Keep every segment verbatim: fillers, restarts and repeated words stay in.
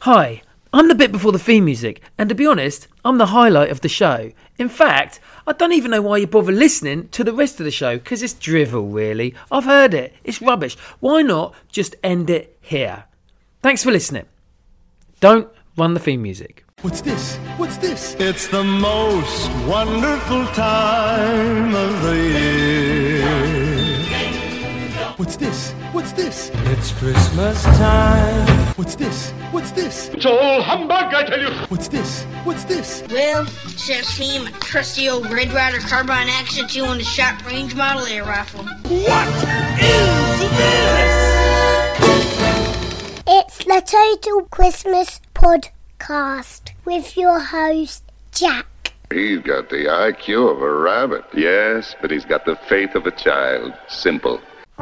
Hi, I'm the bit before the theme music, and to be honest, I'm the highlight of the show. In fact, I don't even know why you bother listening to the rest of the show, because it's drivel, really. I've heard it. It's rubbish. Why not just end it here? Thanks for listening. Don't run the theme music. What's this? What's this? It's the most wonderful time of the year. What's this? What's this? It's Christmas time. What's this? What's this? It's all humbug, I tell you. What's this? What's this? Well, it's just me and my trusty old Red Ryder Carbine Action two on the short range model air rifle. What is this? It's the Total Christmas Podcast with your host, Jack. He's got the I Q of a rabbit, yes, but he's got the faith of a child. Simple.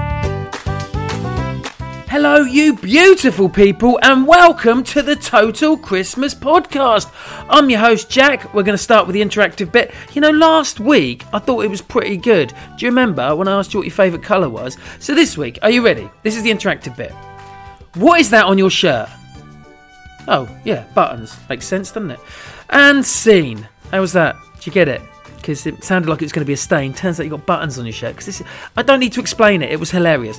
Hello, you beautiful people, and welcome to the Total Christmas Podcast. I'm your host, Jack. We're going to start with the interactive bit. You know, last week, I thought it was pretty good. Do you remember when I asked you what your favourite colour was? So this week, are you ready? This is the interactive bit. What is that on your shirt? Oh, yeah, buttons. Makes sense, doesn't it? And scene. How was that? Did you get it? Because it sounded like it was going to be a stain. Turns out you got buttons on your shirt. Because this is, I don't need to explain it. It was hilarious.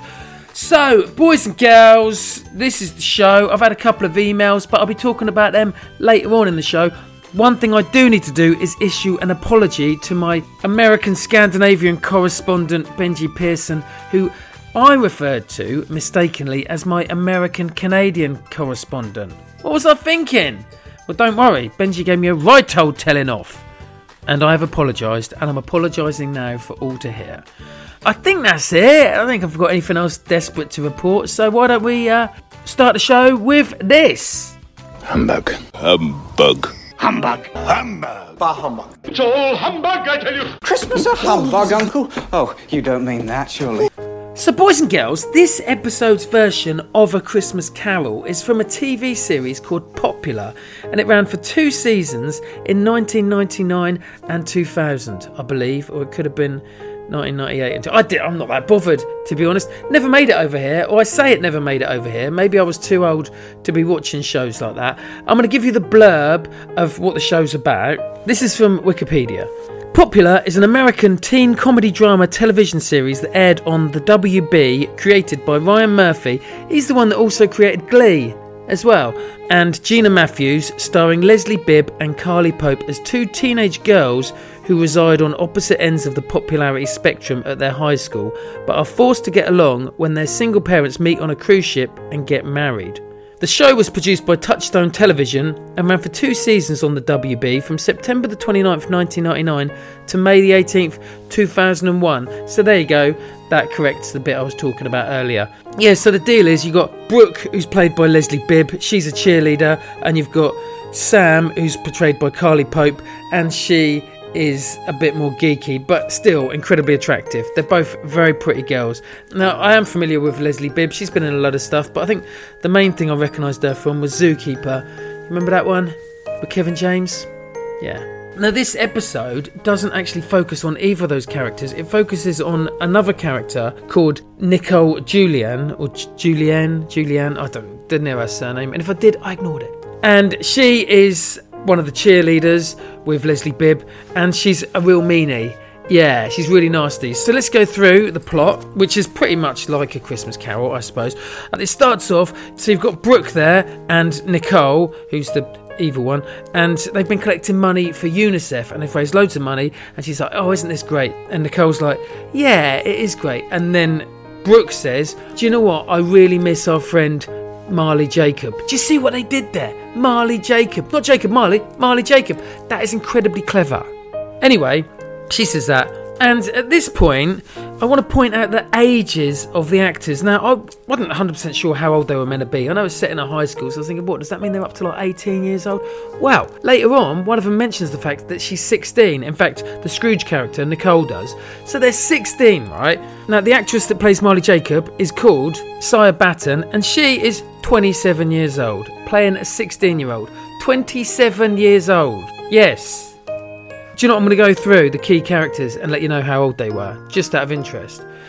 So, boys and girls, this is the show. I've had a couple of emails, but I'll be talking about them later on in the show. One thing I do need to do is issue an apology to my American Scandinavian correspondent, Benji Pearson, who I referred to mistakenly as my American Canadian correspondent. What was I thinking? Well, don't worry, Benji gave me a right old telling off. And I have apologised, and I'm apologising now for all to hear. I think that's it. I don't think I've got anything else desperate to report, so why don't we uh, start the show with this? Humbug. Humbug. Humbug. Humbug. Bah humbug. It's all humbug, I tell you. Christmas a humbug, Uncle? Oh, you don't mean that, surely. So, boys and girls, this episode's version of A Christmas Carol is from a T V series called Popular, and it ran for two seasons in nineteen ninety-nine and two thousand, I believe, or it could have been nineteen ninety-eight. I did, I'm not that bothered, to be honest. Never made it over here, or I say it never made it over here. Maybe I was too old to be watching shows like that. I'm going to give you the blurb of what the show's about. This is from Wikipedia. Popular is an American teen comedy drama television series that aired on the W B, created by Ryan Murphy. He's the one that also created Glee as well. And Gina Matthews, starring Leslie Bibb and Carly Pope as two teenage girls who reside on opposite ends of the popularity spectrum at their high school, but are forced to get along when their single parents meet on a cruise ship and get married. The show was produced by Touchstone Television and ran for two seasons on the W B from September the twenty-ninth, nineteen ninety-nine to May the eighteenth, two thousand one. So there you go, that corrects the bit I was talking about earlier. Yeah, so the deal is you've got Brooke, who's played by Leslie Bibb, she's a cheerleader, and you've got Sam, who's portrayed by Carly Pope, and she is a bit more geeky, but still incredibly attractive. They're both very pretty girls. Now, I am familiar with Leslie Bibb. She's been in a lot of stuff, but I think the main thing I recognised her from was Zookeeper. Remember that one with Kevin James? Yeah. Now, this episode doesn't actually focus on either of those characters. It focuses on another character called Nicole Julianne, or Julianne, Julianne, I don't, didn't know her surname, and if I did, I ignored it. And she is one of the cheerleaders with Leslie Bibb, and she's a real meanie. Yeah, she's really nasty. So let's go through the plot, which is pretty much like A Christmas Carol, I suppose. And it starts off, so you've got Brooke there and Nicole, who's the evil one, and they've been collecting money for UNICEF, and they've raised loads of money, and she's like, oh, isn't this great? And Nicole's like, yeah, it is great. And then Brooke says, do you know what? I really miss our friend Marley Jacob. Do you see what they did there? Marley Jacob. Not Jacob Marley, Marley Jacob. That is incredibly clever. Anyway, she says that. And at this point, I want to point out the ages of the actors. Now, I wasn't one hundred percent sure how old they were meant to be. I know it's set in a high school, so I was thinking, what, does that mean they're up to like eighteen years old? Well, later on, one of them mentions the fact that she's sixteen. In fact, the Scrooge character, Nicole, does. So they're sixteen, right? Now, the actress that plays Marley Jacob is called Saya Batten, and she is twenty-seven years old, playing a sixteen-year-old. twenty-seven years old. Yes. Do you know what? I'm going to go through the key characters and let you know how old they were, just out of interest.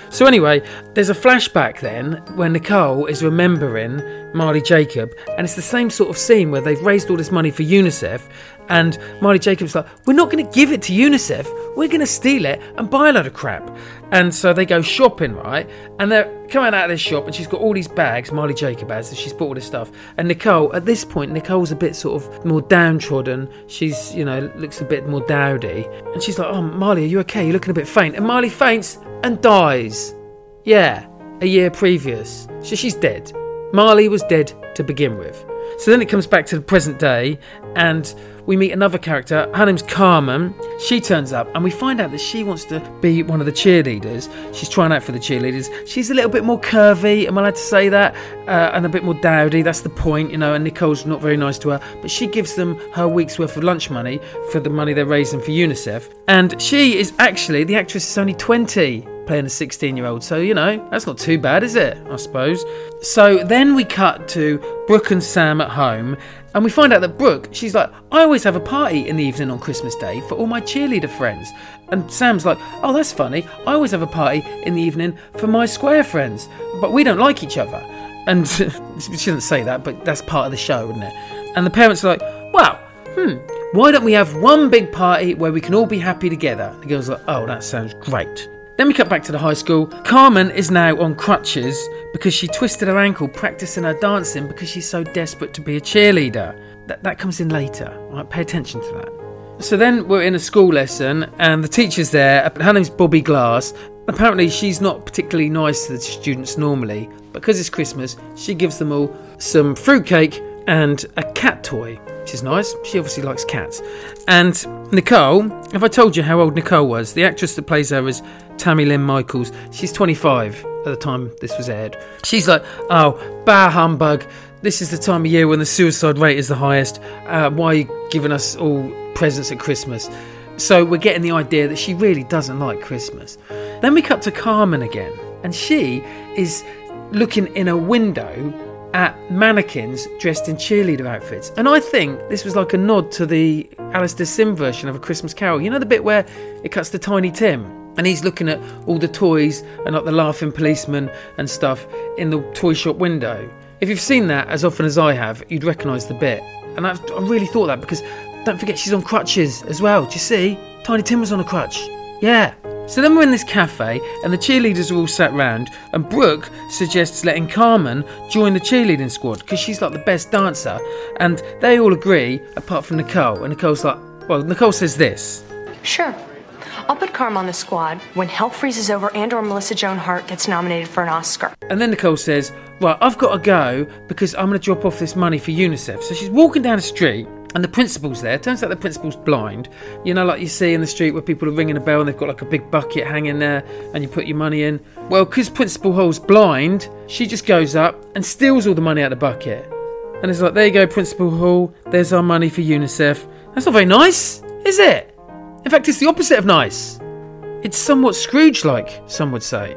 So anyway, there's a flashback then where Nicole is remembering Marley Jacob, and it's the same sort of scene where they've raised all this money for UNICEF, and Marley Jacob's like, we're not going to give it to UNICEF, we're going to steal it and buy a load of crap. And so they go shopping, right? And they're coming out of this shop, and she's got all these bags, Marley Jacob has, and she's bought all this stuff. And Nicole, at this point, Nicole's a bit sort of more downtrodden. She's, you know, looks a bit more dowdy. And she's like, oh, Marley, are you okay? You're looking a bit faint. And Marley faints and dies. Yeah, a year previous. So she's dead. Marley was dead to begin with. So then it comes back to the present day, and we meet another character. Her name's Carmen. She turns up, and we find out that she wants to be one of the cheerleaders. She's trying out for the cheerleaders. She's a little bit more curvy, am I allowed to say that? Uh, and a bit more dowdy, that's the point, you know, and Nicole's not very nice to her. But she gives them her week's worth of lunch money for the money they're raising for UNICEF. And she is actually, the actress is only twenty, playing a sixteen-year-old. So, you know, that's not too bad, is it? I suppose. So then we cut to Brooke and Sam at home, and we find out that Brooke, she's like, I always have a party in the evening on Christmas Day for all my cheerleader friends. And Sam's like, oh, that's funny. I always have a party in the evening for my square friends, but we don't like each other. And she doesn't say that, but that's part of the show, isn't it? And the parents are like, well, hmm, why don't we have one big party where we can all be happy together? The girl's like, oh, that sounds great. Then we cut back to the high school. Carmen is now on crutches because she twisted her ankle practicing her dancing because she's so desperate to be a cheerleader. That that comes in later. Right, pay attention to that. So then we're in a school lesson, and the teacher's there. Her name's Bobby Glass. Apparently she's not particularly nice to the students normally. Because it's Christmas, she gives them all some fruitcake and a cat toy, which is nice. She obviously likes cats. And Nicole, if I told you how old Nicole was, the actress that plays her is Tammy Lynn Michaels. She's twenty-five at the time this was aired. She's like, oh, bah humbug. This is the time of year when the suicide rate is the highest. Uh, why are you giving us all presents at Christmas? So we're getting the idea that she really doesn't like Christmas. Then we cut to Carmen again, and she is looking in a window at mannequins dressed in cheerleader outfits. And I think this was like a nod to the Alistair Sim version of A Christmas Carol. You know the bit where it cuts to Tiny Tim and he's looking at all the toys and like the laughing policeman and stuff in the toy shop window. If you've seen that as often as I have, you'd recognise the bit. And I've, I really thought that because don't forget she's on crutches as well. Do you see? Tiny Tim was on a crutch. Yeah. So then we're in this cafe and the cheerleaders are all sat round, and Brooke suggests letting Carmen join the cheerleading squad because she's like the best dancer, and they all agree apart from Nicole. And Nicole's like, well, Nicole says this. Sure. I'll put Carmen on the squad when Hell Freezes Over and or Melissa Joan Hart gets nominated for an Oscar. And then Nicole says, right, I've got to go because I'm going to drop off this money for UNICEF. So she's walking down the street and the principal's there. Turns out the principal's blind. You know, like you see in the street where people are ringing a bell and they've got like a big bucket hanging there and you put your money in. Well, because Principal Hall's blind, she just goes up and steals all the money out of the bucket. And it's like, there you go, Principal Hall. There's our money for UNICEF. That's not very nice, is it? In fact, it's the opposite of nice. It's somewhat Scrooge-like, some would say.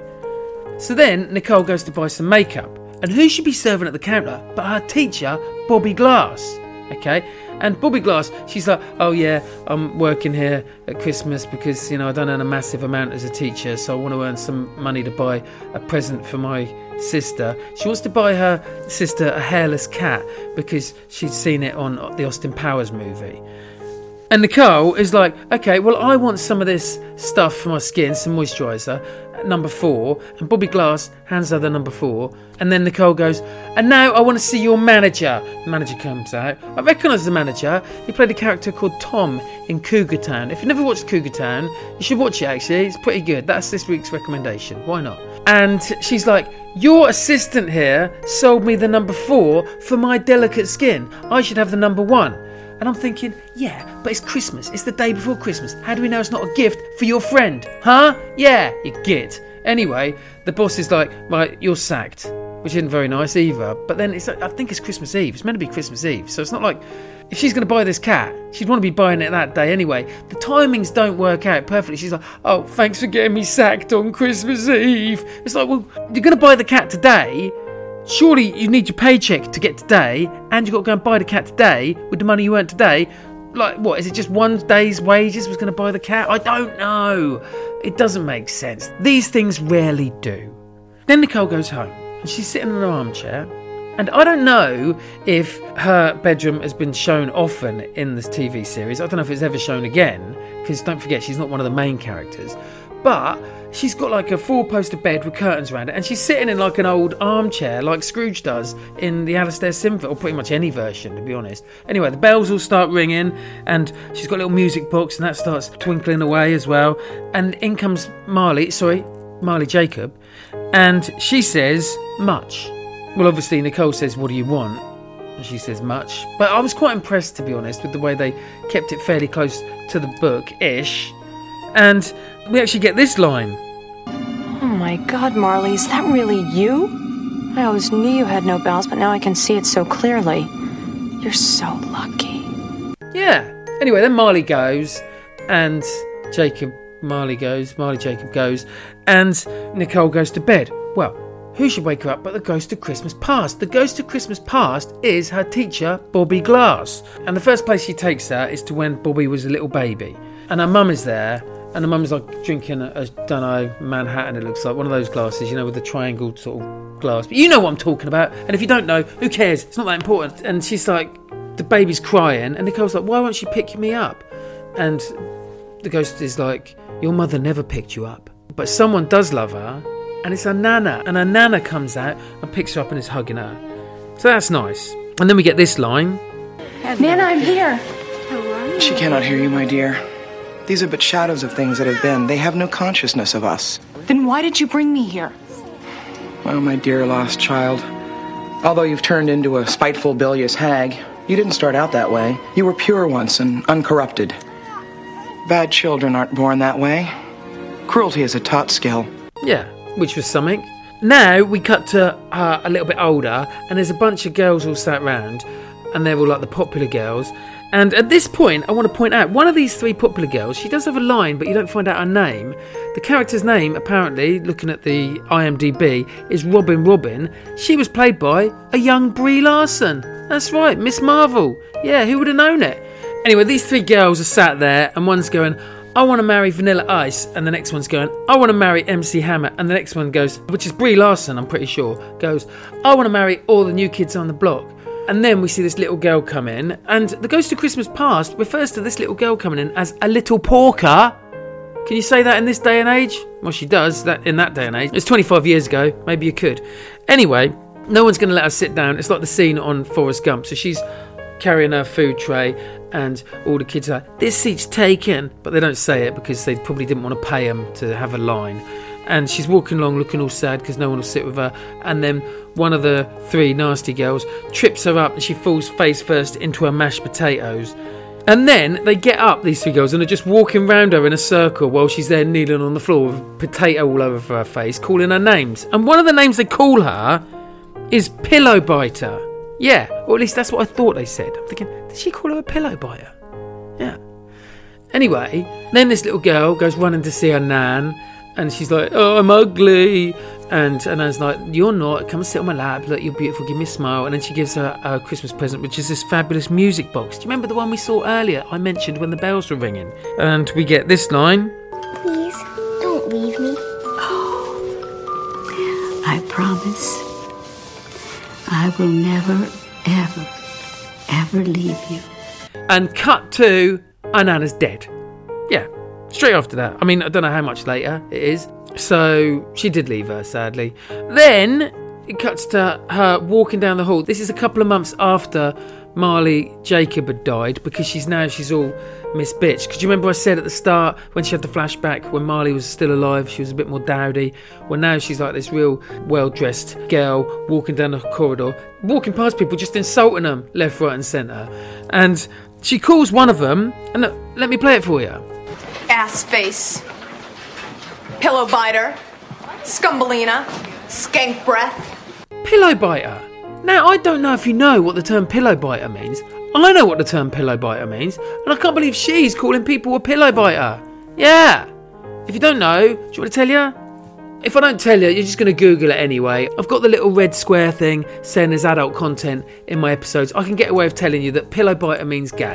So then Nicole goes to buy some makeup. And who should be serving at the counter but her teacher, Bobby Glass. Okay? And Bobby Glass, she's like, oh yeah, I'm working here at Christmas because, you know, I don't earn a massive amount as a teacher, so I want to earn some money to buy a present for my sister. She wants to buy her sister a hairless cat because she'd seen it on the Austin Powers movie. And Nicole is like, okay, well, I want some of this stuff for my skin, some moisturiser, number four. And Bobby Glass hands her the number four. And then Nicole goes, and now I want to see your manager. The manager comes out. I recognise the manager. He played a character called Tom in Cougar Town. If you've never watched Cougar Town, you should watch it, actually. It's pretty good. That's this week's recommendation. Why not? And she's like, your assistant here sold me the number four for my delicate skin. I should have the number one. And I'm thinking, yeah, but it's Christmas. It's the day before Christmas. How do we know it's not a gift for your friend? Huh? Yeah, you git. Anyway, the boss is like, right, you're sacked. Which isn't very nice either. But then it's like, I think it's Christmas Eve. It's meant to be Christmas Eve. So it's not like, if she's going to buy this cat, she'd want to be buying it that day anyway. The timings don't work out perfectly. She's like, oh, thanks for getting me sacked on Christmas Eve. It's like, well, you're going to buy the cat today. Surely you need your paycheck to get today, and you've got to go and buy the cat today with the money you earned today. like, what, is it just one day's wages was going to buy the cat? I don't know. It doesn't make sense. These things rarely do. Then Nicole goes home and she's sitting in an armchair. And I don't know if her bedroom has been shown often in this T V series. I don't know if it's ever shown again, because don't forget, she's not one of the main characters. But she's got like a four-poster bed with curtains around it, and she's sitting in like an old armchair, like Scrooge does in the Alastair Sim, or pretty much any version, to be honest. Anyway, the bells all start ringing, and she's got a little music box, and that starts twinkling away as well. And in comes Marley, sorry, Marley Jacob, and she says, much. Well, obviously, Nicole says, what do you want? And she says, much. But I was quite impressed, to be honest, with the way they kept it fairly close to the book-ish. And we actually get this line. Oh my God, Marley, is that really you? I always knew you had no bells, but now I can see it so clearly. You're so lucky. Yeah. Anyway, then Marley goes, and Jacob, Marley goes, Marley Jacob goes, and Nicole goes to bed. Well, who should wake her up but the Ghost of Christmas Past? The Ghost of Christmas Past is her teacher, Bobby Glass. And the first place she takes her is to when Bobby was a little baby. And her mum is there, and her mum's like drinking a, a don't know, Manhattan, it looks like, one of those glasses, you know, with the triangle sort of glass. But you know what I'm talking about. And if you don't know, who cares? It's not that important. And she's like, the baby's crying, and Nicole's like, why won't she pick me up? And the ghost is like, your mother never picked you up. But someone does love her, and it's her nana, and her nana comes out and picks her up and is hugging her. So that's nice. And then we get this line. Nana, I'm here. She cannot hear you, my dear. These are but shadows of things that have been. They have no consciousness of us. Then why did you bring me here? Well, my dear lost child, although you've turned into a spiteful, bilious hag, you didn't start out that way. You were pure once and uncorrupted. Bad children aren't born that way. Cruelty is a taught skill. Yeah, which was something. Now we cut to her a little bit older, and there's a bunch of girls all sat round, and they're all like the popular girls. And at this point, I want to point out, one of these three popular girls, she does have a line, but you don't find out her name. The character's name, apparently, looking at the I M D B, is Robin Robin. She was played by a young Brie Larson. That's right, Miss Marvel. Yeah, who would have known it? Anyway, these three girls are sat there, and one's going, I want to marry Vanilla Ice, and the next one's going, I want to marry M C Hammer, and the next one goes, which is Brie Larson, I'm pretty sure, goes, I want to marry all the new kids on the block. And then we see this little girl come in, and the Ghost of Christmas Past refers to this little girl coming in as a little porker. Can you say that in this day and age? Well, she does, that in that day and age. It's twenty-five years ago, maybe you could. Anyway, no one's going to let her sit down. It's like the scene on Forrest Gump. So she's carrying her food tray, and all the kids are like, this seat's taken. But they don't say it because they probably didn't want to pay them to have a line. And she's walking along looking all sad because no one will sit with her. And then one of the three nasty girls trips her up and she falls face first into her mashed potatoes. And then they get up, these three girls, and are just walking round her in a circle while she's there kneeling on the floor with potato all over her face, calling her names. And one of the names they call her is Pillow Biter. Yeah, or at least that's what I thought they said. I'm thinking, did she call her a pillow biter? Yeah. Anyway, then this little girl goes running to see her nan. And she's like, oh, I'm ugly. And and Nan's like, you're not. Come and sit on my lap. Look, you're beautiful. Give me a smile. And then she gives her a Christmas present, which is this fabulous music box. Do you remember the one we saw earlier? I mentioned when the bells were ringing. And we get this line. Please, don't leave me. Oh, I promise I will never, ever, ever leave you. And cut to, our Nana's dead. Yeah. Straight after that. I mean, I don't know how much later it is. So she did leave her, sadly. Then it cuts to her walking down the hall. This is a couple of months after Marley Jacob had died, because she's now she's all Miss Bitch. Because you remember I said at the start when she had the flashback when Marley was still alive, she was a bit more dowdy. Well, now she's like this real well-dressed girl walking down the corridor, walking past people, just insulting them left, right, and centre. And she calls one of them, and look, let me play it for you. Ass face, pillow biter, scumbelina, skank breath. Pillow biter. Now, I don't know if you know what the term pillow biter means. I know what the term pillow biter means, and I can't believe she's calling people a pillow biter. Yeah. If you don't know, do you want to tell you? If I don't tell you, you're just going to Google it anyway. I've got the little red square thing saying there's adult content in my episodes. I can get away with telling you that pillow biter means gay.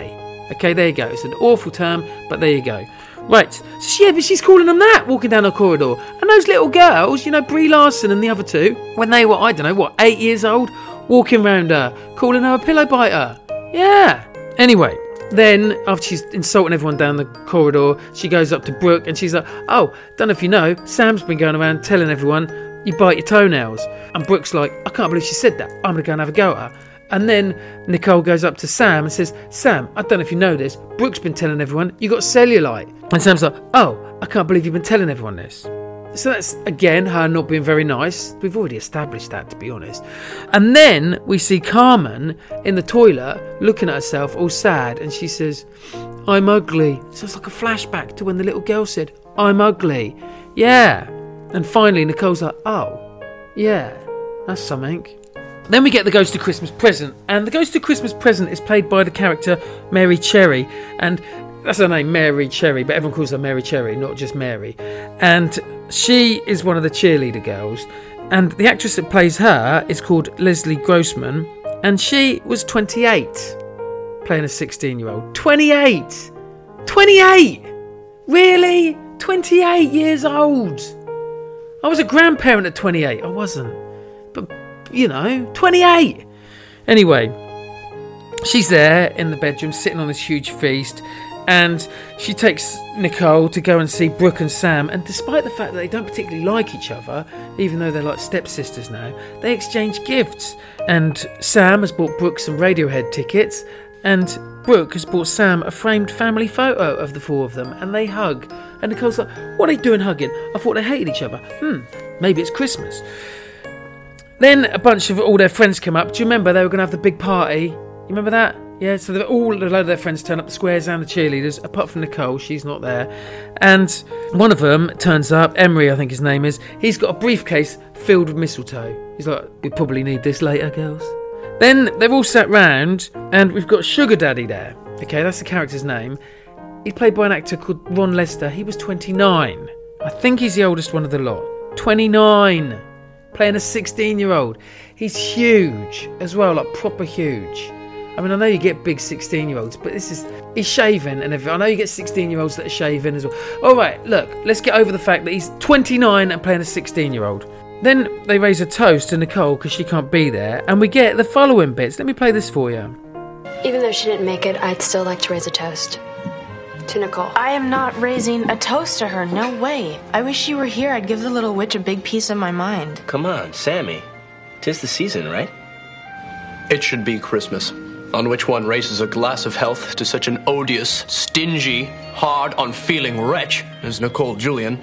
Okay, there you go. It's an awful term, but there you go. Right, so yeah, but she's calling them that, walking down the corridor. And those little girls, you know, Brie Larson and the other two, when they were, I don't know, what, eight years old, walking around her, calling her a pillow biter. Yeah. Anyway, then, after she's insulting everyone down the corridor, she goes up to Brooke and she's like, oh, don't know if you know, Sam's been going around telling everyone you bite your toenails. And Brooke's like, I can't believe she said that. I'm going to go and have a go at her. And then Nicole goes up to Sam and says, Sam, I don't know if you know this, Brooke's been telling everyone you got cellulite. And Sam's like, oh, I can't believe you've been telling everyone this. So that's, again, her not being very nice. We've already established that, to be honest. And then we see Carmen in the toilet looking at herself all sad. And she says, I'm ugly. So it's like a flashback to when the little girl said, I'm ugly. Yeah. And finally, Nicole's like, oh, yeah, that's something. Then we get the Ghost of Christmas Present, and the Ghost of Christmas Present is played by the character Mary Cherry, and that's her name, Mary Cherry, but everyone calls her Mary Cherry, not just Mary. And she is one of the cheerleader girls, and the actress that plays her is called Leslie Grossman, and she was twenty-eight, playing a sixteen-year-old. twenty-eight! twenty-eight! Really? twenty-eight years old! I was a grandparent at twenty-eight, I wasn't. But you know, twenty-eight. Anyway, she's there in the bedroom sitting on this huge feast, and she takes Nicole to go and see Brooke and Sam, and despite the fact that they don't particularly like each other, even though they're like stepsisters now, they exchange gifts. And Sam has bought Brooke some Radiohead tickets, and Brooke has bought Sam a framed family photo of the four of them, and they hug. And Nicole's like, what are they doing hugging? I thought they hated each other. Hmm, maybe it's Christmas. Then a bunch of all their friends come up. Do you remember they were going to have the big party? You remember that? Yeah, so all a load of their friends turn up, the squares and the cheerleaders, apart from Nicole, she's not there. And one of them turns up, Emery I think his name is, he's got a briefcase filled with mistletoe. He's like, we probably need this later, girls. Then they're all sat round, and we've got Sugar Daddy there. Okay, that's the character's name. He's played by an actor called Ron Lester. He was twenty-nine. I think he's the oldest one of the lot. twenty-nine! Playing a sixteen-year-old. He's huge as well, like proper huge. I mean, I know you get big sixteen-year-olds, but this is... He's shaven and everything. I know you get sixteen-year-olds that are shaven as well. All right, look, let's get over the fact that he's twenty-nine and playing a sixteen-year-old. Then they raise a toast to Nicole because she can't be there, and we get the following bits. Let me play this for you. Even though she didn't make it, I'd still like to raise a toast. To Nicole. I am not raising a toast to her. No way. I wish you were here. I'd give the little witch a big piece of my mind. Come on, Sammy. 'Tis the season, right? It should be Christmas, on which one raises a glass of health to such an odious, stingy, hard, unfeeling wretch as Nicole Julian.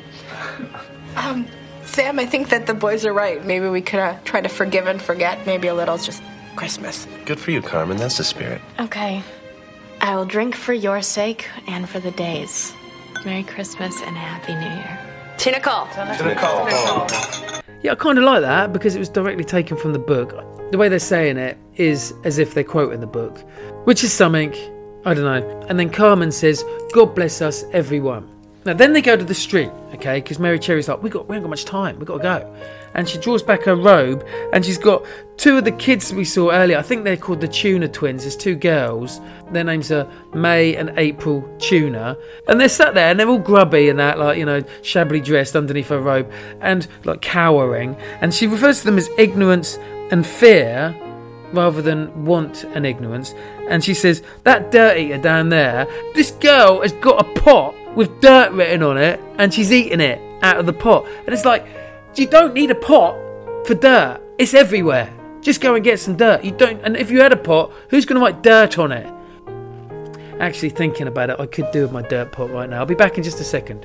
Um, Sam, I think that the boys are right. Maybe we could uh, try to forgive and forget. Maybe a little. It's just Christmas. Good for you, Carmen. That's the spirit. Okay. I will drink for your sake and for the days. Merry Christmas and Happy New Year. To Nicole. To Nicole. Yeah, I kind of like that because it was directly taken from the book. The way they're saying it is as if they're quoting the book, which is something, I don't know. And then Carmen says, God bless us, everyone. Now, then they go to the street, okay, because Mary Cherry's like, we got, we haven't got much time, we've got to go. And she draws back her robe, and she's got two of the kids we saw earlier. I think they're called the Tuna Twins. There's two girls. Their names are May and April Tuna. And they're sat there, and they're all grubby and that, like, you know, shabbily dressed underneath her robe, and, like, cowering. And she refers to them as ignorance and fear, rather than want and ignorance. And she says, that dirt eater down there, this girl has got a pot with dirt written on it, and she's eating it out of the pot. And it's like, you don't need a pot for dirt. It's everywhere. Just go and get some dirt. You don't. And if you had a pot, who's going to write dirt on it? Actually, thinking about it, I could do with my dirt pot right now. I'll be back in just a second.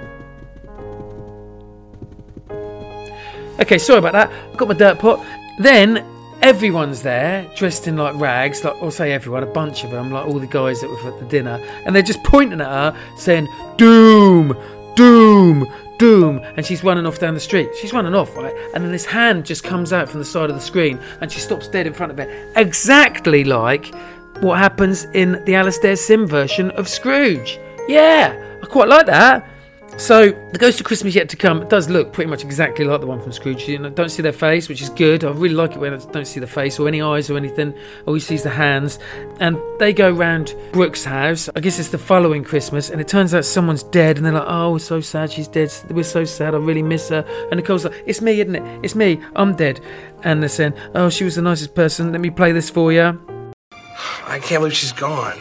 Okay, sorry about that. I've got my dirt pot. Then everyone's there, dressed in like rags, like, or say everyone, a bunch of them, like all the guys that were at the dinner, and they're just pointing at her, saying, doom, doom, doom, and she's running off down the street. She's running off, right? And then this hand just comes out from the side of the screen, and she stops dead in front of it, exactly like what happens in the Alastair Sim version of Scrooge. Yeah, I quite like that. So, The Ghost of Christmas Yet to Come does look pretty much exactly like the one from Scrooge. You know, don't see their face, which is good. I really like it when I don't see the face or any eyes or anything. All you see is the hands. And they go round Brooke's house. I guess it's the following Christmas, and it turns out someone's dead, and they're like, oh, we're so sad she's dead. We're so sad, I really miss her. And Nicole's like, it's me, isn't it? It's me, I'm dead. And they're saying, oh, she was the nicest person. Let me play this for you. I can't believe she's gone.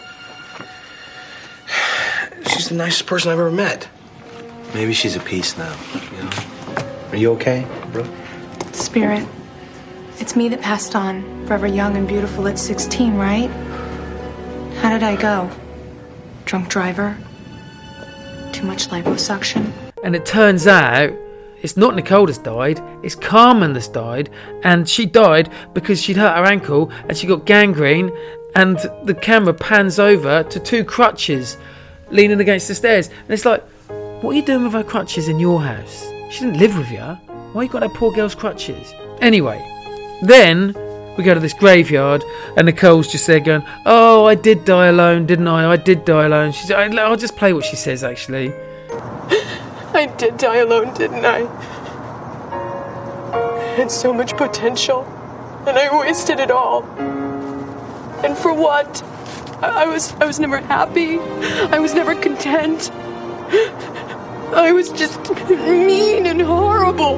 She's the nicest person I've ever met. Maybe she's at peace now, you know? Are you okay, Brooke? Spirit, it's me that passed on, forever young and beautiful at sixteen, right? How did I go? Drunk driver? Too much liposuction? And it turns out it's not Nicole that's died, it's Carmen that's died, and she died because she'd hurt her ankle and she got gangrene, and the camera pans over to two crutches leaning against the stairs, and it's like, what are you doing with her crutches in your house? She didn't live with you. Why you got that poor girl's crutches? Anyway, then we go to this graveyard, and Nicole's just there going, oh, I did die alone, didn't I? I did die alone. She's, I'll just play what she says, actually. I did die alone, didn't I? I had so much potential, and I wasted it all. And for what? I, I was I was never happy. I was never content. I was just mean and horrible.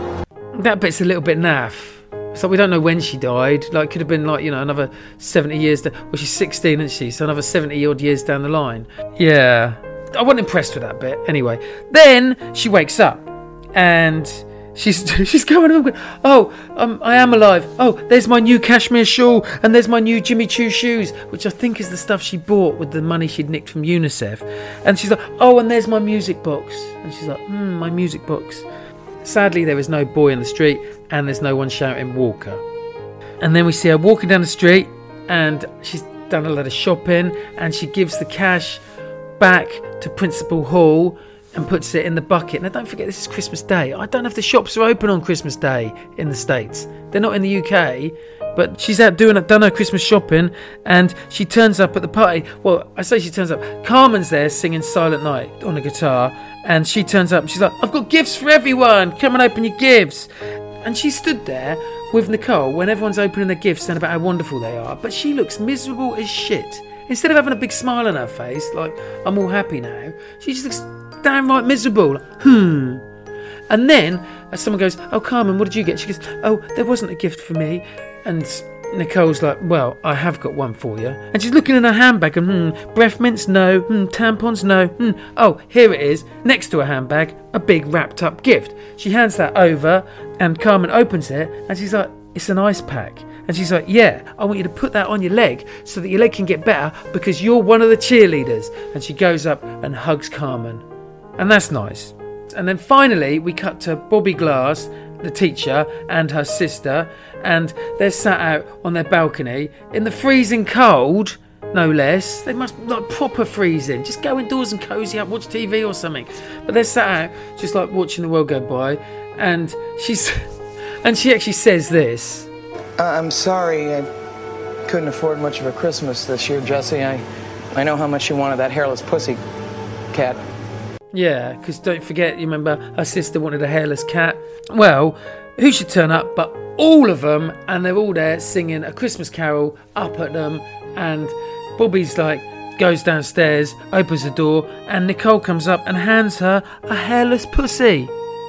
That bit's a little bit naff. So we don't know when she died. Like, it could have been like, you know, another seventy years. To, well, she's sixteen, isn't she? So another seventy odd years down the line. Yeah. I wasn't impressed with that bit. Anyway, then she wakes up and she's she's going on. Oh, um, I am alive. Oh, there's my new cashmere shawl and there's my new Jimmy Choo shoes, which I think is the stuff she bought with the money she'd nicked from UNICEF. And she's like, oh, and there's my music box. And she's like, hmm, my music box. Sadly, there is no boy in the street and there's no one shouting Walker. And then we see her walking down the street and she's done a lot of shopping and she gives the cash back to Principal Hall and puts it in the bucket. Now don't forget, this is Christmas Day. I don't know if the shops are open on Christmas Day in the States. They're not in the U K, but she's out doing done her Christmas shopping and she turns up at the party. Well, I say she turns up. Carmen's there singing Silent Night on a guitar and she turns up and she's like, I've got gifts for everyone. Come and open your gifts. And she stood there with Nicole when everyone's opening their gifts saying about how wonderful they are, but she looks miserable as shit. Instead of having a big smile on her face, like, I'm all happy now, she just looks downright miserable. Like, hmm. And then, as someone goes, oh, Carmen, what did you get? She goes, oh, there wasn't a gift for me. And Nicole's like, well, I have got one for you. And she's looking in her handbag and, hmm, breath mints, no. Hmm, tampons, no. Hmm, oh, here it is. Next to her handbag, a big wrapped up gift. She hands that over and Carmen opens it and she's like, it's an ice pack. And she's like, yeah, I want you to put that on your leg so that your leg can get better because you're one of the cheerleaders. And she goes up and hugs Carmen. And that's nice. And then finally, we cut to Bobby Glass, the teacher, and her sister. And they're sat out on their balcony in the freezing cold, no less. They must, like, proper freezing. Just go indoors and cozy up, watch T V or something. But they're sat out, just like watching the world go by. And she's, and she actually says this. Uh, I'm sorry, I couldn't afford much of a Christmas this year, Jesse. I, I know how much you wanted that hairless pussy cat. Yeah, because don't forget, you remember her sister wanted a hairless cat. Well, who should turn up but all of them, and they're all there singing A Christmas Carol up at them, and Bobby's like, goes downstairs, opens the door, and Nicole comes up and hands her a hairless pussy.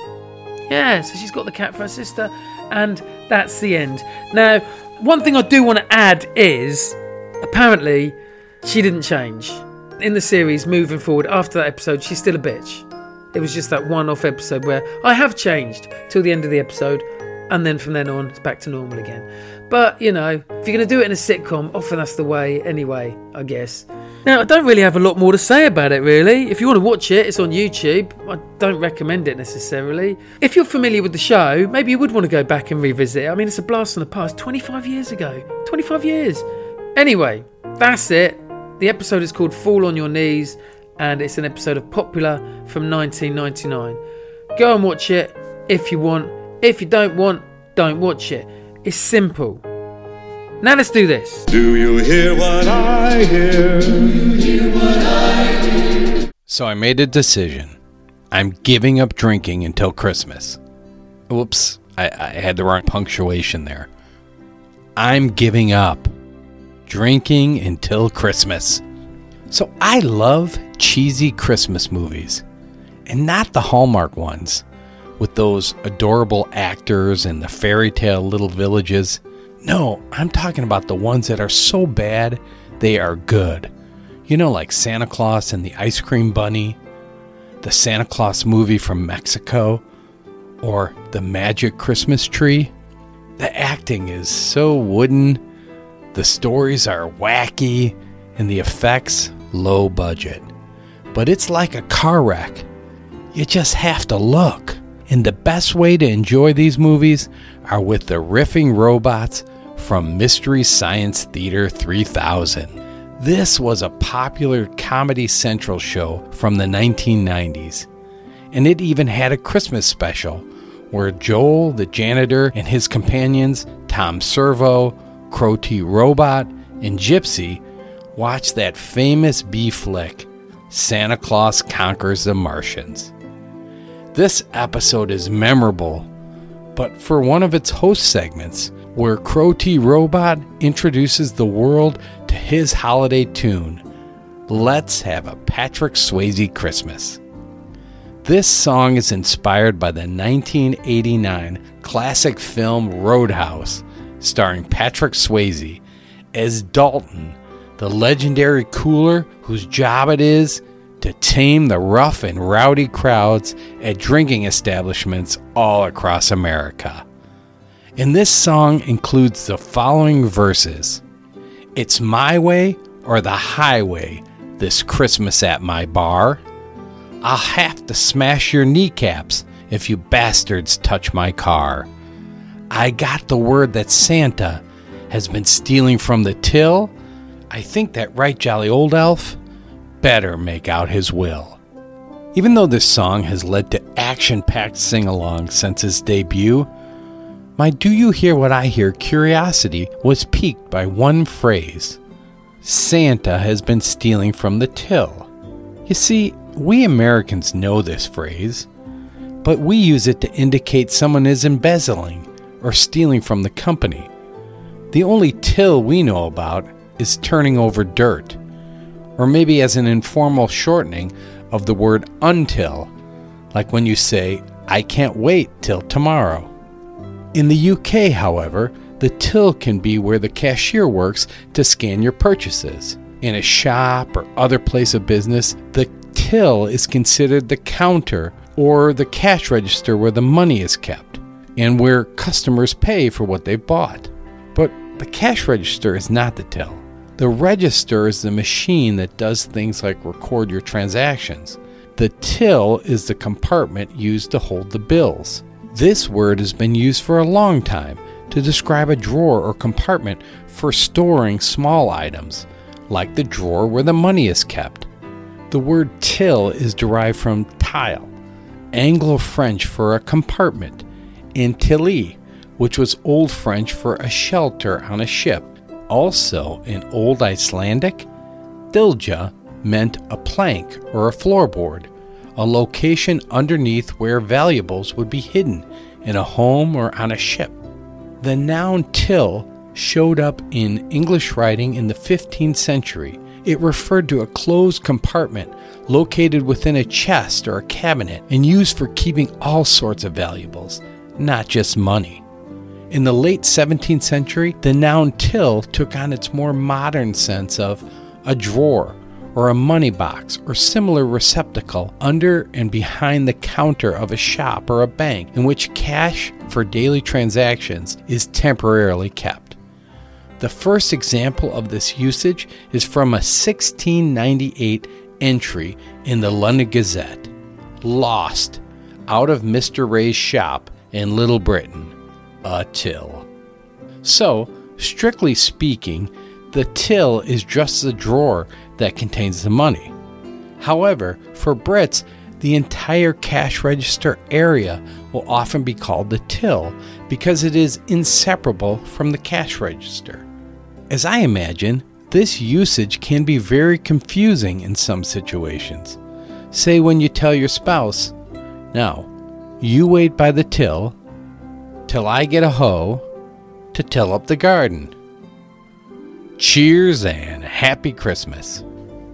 Yeah, so she's got the cat for her sister, and that's the end. Now, one thing I do want to add is, apparently, she didn't change. In the series, moving forward, after that episode, she's still a bitch. It was just that one-off episode where I have changed till the end of the episode, and then from then on, it's back to normal again. But, you know, if you're going to do it in a sitcom, often that's the way anyway, I guess. Now, I don't really have a lot more to say about it, really. If you want to watch it, it's on YouTube. I don't recommend it necessarily. If you're familiar with the show, maybe you would want to go back and revisit it. I mean, it's a blast from the past. twenty-five years ago. twenty-five years. Anyway, that's it. The episode is called Fall on Your Knees, and it's an episode of Popular from nineteen ninety-nine. Go and watch it if you want. If you don't want, don't watch it. It's simple. Now let's do this. Do you hear what I hear? Do you hear what I hear? So I made a decision. I'm giving up drinking until Christmas. Whoops, I, I had the wrong punctuation there. I'm giving up drinking until Christmas. So I love cheesy Christmas movies, and not the Hallmark ones with those adorable actors and the fairy tale little villages. No, I'm talking about the ones that are so bad they are good. You know, like Santa Claus and the Ice Cream Bunny, the Santa Claus movie from Mexico, or The Magic Christmas Tree. The acting is so wooden, the stories are wacky, and the effects low budget. But it's like a car wreck. You just have to look. And the best way to enjoy these movies are with the riffing robots from Mystery Science Theater three thousand. This was a popular Comedy Central show from the nineteen nineties. And it even had a Christmas special where Joel, the janitor, and his companions, Tom Servo, Crow T. Robot, and Gypsy, watched that famous B-flick, Santa Claus Conquers the Martians. This episode is memorable, but for one of its host segments, where Crow T. Robot introduces the world to his holiday tune, Let's Have a Patrick Swayze Christmas. This song is inspired by the nineteen eighty-nine classic film Roadhouse, starring Patrick Swayze as Dalton, the legendary cooler whose job it is to tame the rough and rowdy crowds at drinking establishments all across America. And this song includes the following verses. It's my way or the highway this Christmas at my bar. I'll have to smash your kneecaps if you bastards touch my car. I got the word that Santa has been stealing from the till. I think that right jolly old elf better make out his will. Even though this song has led to action-packed sing-alongs since its debut, my Do You Hear What I Hear curiosity was piqued by one phrase. Santa has been stealing from the till. You see, we Americans know this phrase, but we use it to indicate someone is embezzling or stealing from the company. The only till we know about is turning over dirt, or maybe as an informal shortening of the word until, like when you say, I can't wait till tomorrow. In the U K, however, the till can be where the cashier works to scan your purchases. In a shop or other place of business, the till is considered the counter or the cash register where the money is kept, and where customers pay for what they've bought. But the cash register is not the till. The register is the machine that does things like record your transactions. The till is the compartment used to hold the bills. This word has been used for a long time to describe a drawer or compartment for storing small items, like the drawer where the money is kept. The word till is derived from tile, Anglo-French for a compartment, and tilly, which was Old French for a shelter on a ship. Also, in Old Icelandic, dilja meant a plank or a floorboard, a location underneath where valuables would be hidden in a home or on a ship. The noun till showed up in English writing in the fifteenth century. It referred to a closed compartment located within a chest or a cabinet and used for keeping all sorts of valuables, not just money. In the late seventeenth century, the noun till took on its more modern sense of a drawer or a money box or similar receptacle under and behind the counter of a shop or a bank in which cash for daily transactions is temporarily kept. The first example of this usage is from a sixteen ninety-eight entry in the London Gazette. Lost out of Mister Ray's shop in Little Britain. A till. So, strictly speaking, the till is just the drawer that contains the money. However, for Brits, the entire cash register area will often be called the till because it is inseparable from the cash register. As I imagine, this usage can be very confusing in some situations. Say when you tell your spouse, Now, you wait by the till till I get a hoe to till up the garden. Cheers and happy Christmas.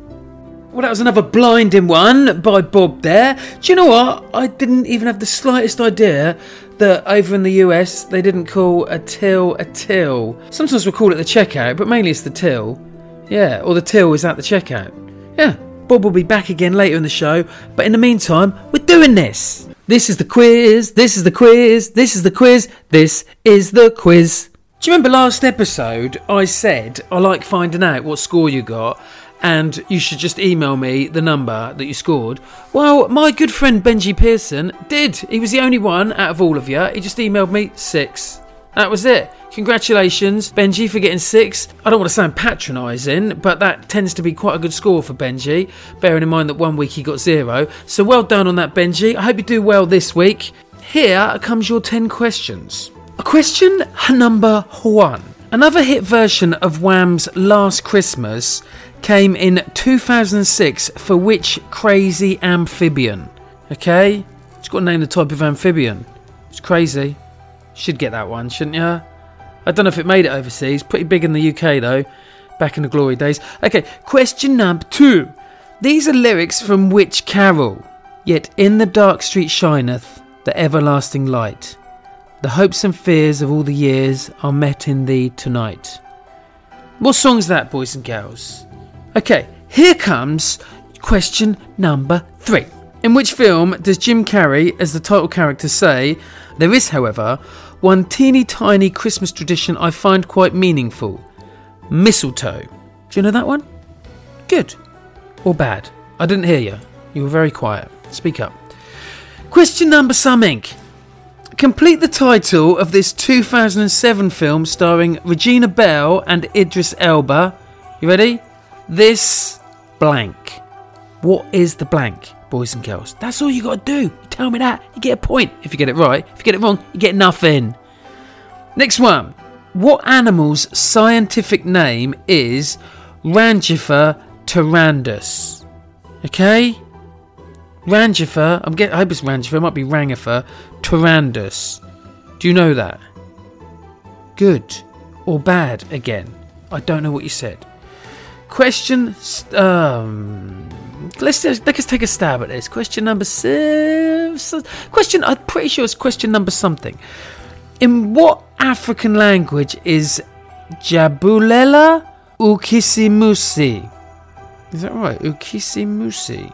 Well, that was another blinding one by Bob there. Do you know what? I didn't even have the slightest idea that over in the U S they didn't call a till a till. Sometimes we'll call it the checkout, but mainly it's the till. Yeah, or the till is at the checkout. Yeah, Bob will be back again later in the show, but in the meantime, we're doing this. This is the quiz, this is the quiz, this is the quiz, this is the quiz. Do you remember last episode I said I like finding out what score you got and you should just email me the number that you scored? Well, my good friend Benji Pearson did. He was the only one out of all of you. He just emailed me six. That was it. Congratulations, Benji, for getting six. I don't want to sound patronising, but that tends to be quite a good score for Benji, bearing in mind that one week he got zero. So well done on that, Benji. I hope you do well this week. Here comes your ten questions. Question number one. Another hit version of Wham's Last Christmas came in two thousand six for which crazy amphibian? Okay? It's got to name the type of amphibian. It's crazy. Should get that one, shouldn't you? I don't know if it made it overseas. Pretty big in the U K though. Back in the glory days. Okay, question number two. These are lyrics from which carol? Yet in the dark street shineth the everlasting light. The hopes and fears of all the years are met in thee tonight. What song's that, boys and girls? Okay, here comes question number three. In which film does Jim Carrey, as the title character, say, there is, however, one teeny tiny Christmas tradition I find quite meaningful. Mistletoe. Do you know that one? Good. Or bad? I didn't hear you. You were very quiet. Speak up. Question number something. Complete the title of this two thousand seven film starring Regina Bell and Idris Elba. You ready? This blank. What is the blank, boys and girls? That's all you got to do. You tell me that, you get a point. If you get it right, if you get it wrong, you get nothing. Next one. What animal's scientific name is Rangifer tarandus? Okay? Rangifer, I'm getting, I hope it's Rangifer, it might be Rangifer tarandus. Do you know that? Good or bad again? I don't know what you said. Question, um, let's just, let's take a stab at this. Question number six. Question, I'm pretty sure it's question number something. In what African language is Jabulela Ukisimusi? Is that right? Ukisimusi.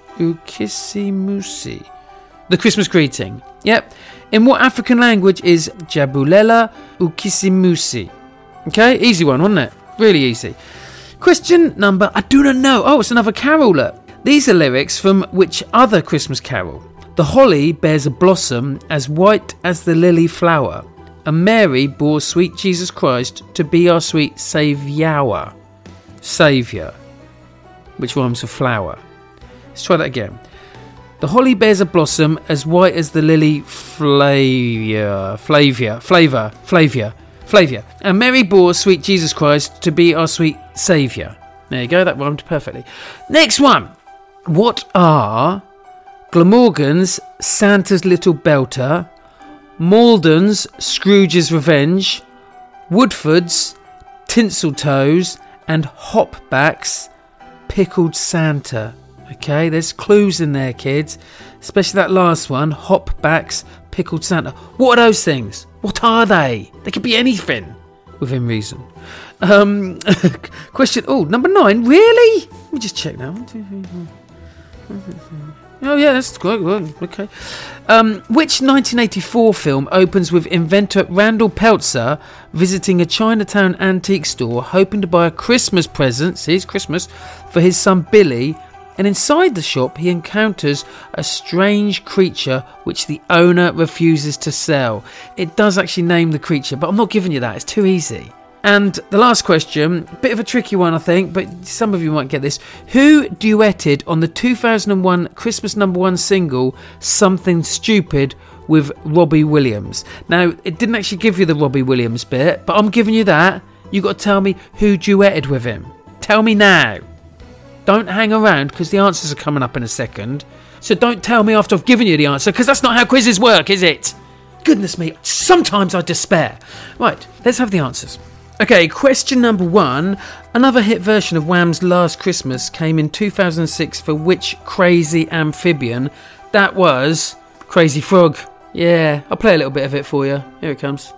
Ukisimusi. The Christmas greeting. Yep. In what African language is Jabulela Ukisimusi? Okay, easy one, wasn't it? Really easy. Question number, I do not know. Oh, it's another carol. Look. These are lyrics from which other Christmas carol? The holly bears a blossom as white as the lily flower, and Mary bore sweet Jesus Christ to be our sweet Saviour. Saviour, which rhymes with flower. Let's try that again. The holly bears a blossom as white as the lily Flavia, Flavia, Flavor, Flavia, Flavia, and Mary bore sweet Jesus Christ to be our sweet Saviour. There you go, that rhymed perfectly. Next one. What are Glamorgan's Santa's Little Belter, Malden's Scrooge's Revenge, Woodford's Tinseltoes, and Hopback's Pickled Santa? Okay, there's clues in there, kids. Especially that last one, Hopback's Pickled Santa. What are those things? What are they? They could be anything, within reason. Um, question, oh, number nine, really? Let me just check now. One, two, three, four. Oh yeah, that's good. Okay. Um, which nineteen eighty-four film opens with inventor Randall Peltzer visiting a Chinatown antique store hoping to buy a Christmas present, see it's Christmas, for his son Billy, and inside the shop he encounters a strange creature which the owner refuses to sell. It does actually name the creature, but I'm not giving you that, it's too easy. And the last question, bit of a tricky one I think, but some of you might get this. Who duetted on the two thousand one Christmas number one single, Something Stupid, with Robbie Williams? Now, it didn't actually give you the Robbie Williams bit, but I'm giving you that. You've got to tell me who duetted with him. Tell me now. Don't hang around, because the answers are coming up in a second. So don't tell me after I've given you the answer, because that's not how quizzes work, is it? Goodness me, sometimes I despair. Right, let's have the answers. Okay, question number one. Another hit version of Wham's Last Christmas came in two thousand six for which crazy amphibian? That was Crazy Frog. Yeah, I'll play a little bit of it for you. Here it comes.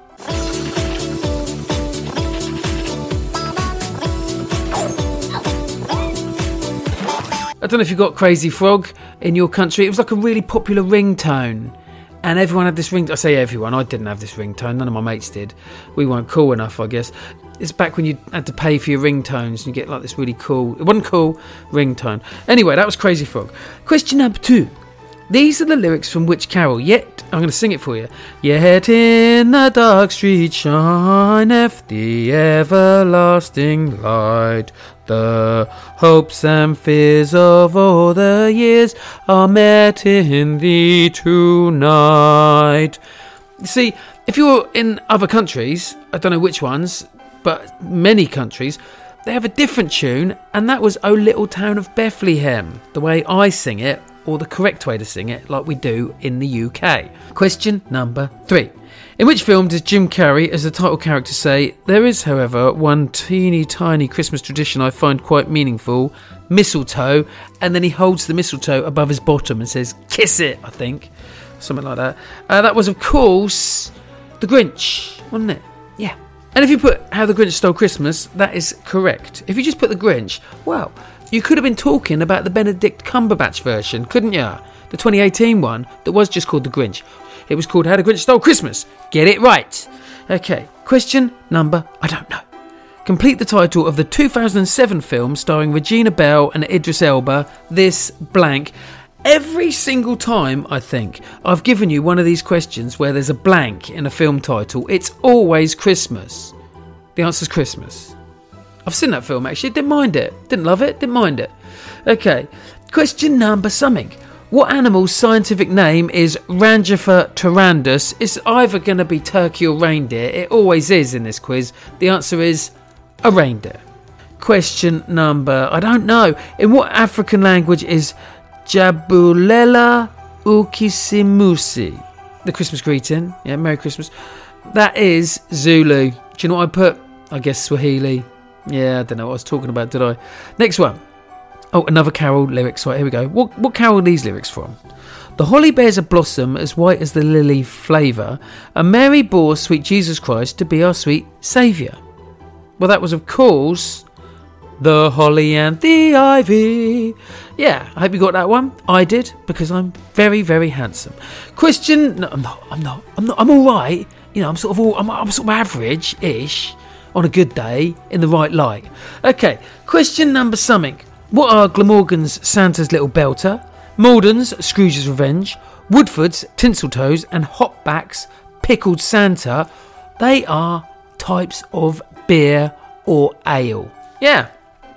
I don't know if you've got Crazy Frog in your country. It was like a really popular ringtone. And everyone had this ring. I say everyone. I didn't have this ringtone. None of my mates did. We weren't cool enough, I guess. It's back when you had to pay for your ringtones and you get like this really cool. It wasn't cool ringtone. Anyway, that was Crazy Frog. Question number two. These are the lyrics from which carol? Yet I'm going to sing it for you. Yet in the dark street shineth the everlasting light. The hopes and fears of all the years are met in thee tonight. You see, if you're in other countries, I don't know which ones, but many countries, they have a different tune, and that was O Little Town of Bethlehem, the way I sing it, or the correct way to sing it, like we do in the U K. Question number three. In which film does Jim Carrey, as the title character, say, there is, however, one teeny tiny Christmas tradition I find quite meaningful, mistletoe, and then he holds the mistletoe above his bottom and says, kiss it, I think. Something like that. Uh, that was, of course, The Grinch, wasn't it? Yeah. And if you put How the Grinch Stole Christmas, that is correct. If you just put The Grinch, well, you could have been talking about the Benedict Cumberbatch version, couldn't you? The twenty eighteen one that was just called The Grinch. It was called How the Grinch Stole Christmas. Get it right. Okay, question number, I don't know. Complete the title of the two thousand seven film starring Regina Bell and Idris Elba, This Blank. Every single time, I think, I've given you one of these questions where there's a blank in a film title, it's always Christmas. The answer's Christmas. I've seen that film, actually. Didn't mind it. Didn't love it. Didn't mind it. Okay. Question number something. What animal's scientific name is Rangifer tarandus? It's either going to be turkey or reindeer. It always is in this quiz. The answer is a reindeer. Question number, I don't know. In what African language is Jabulela Ukisimusi? The Christmas greeting. Yeah, Merry Christmas. That is Zulu. Do you know what I put? I guess Swahili. Yeah, I don't know what I was talking about, did I? Next one. Oh, another carol lyrics. Right, here we go. What what carol are these lyrics from? The holly bears a blossom as white as the lily flavour, and Mary bore sweet Jesus Christ to be our sweet saviour. Well, that was, of course, the holly and the ivy. Yeah, I hope you got that one. I did, because I'm very, very handsome. Question... No, I'm not. I'm not. I'm not. I'm all right. You know, I'm sort of all... I'm, I'm sort of average-ish on a good day in the right light. Okay, question number something. What are Glamorgan's Santa's Little Belter, Malden's Scrooge's Revenge, Woodford's Tinseltoes, and Hopback's Pickled Santa? They are types of beer or ale. Yeah.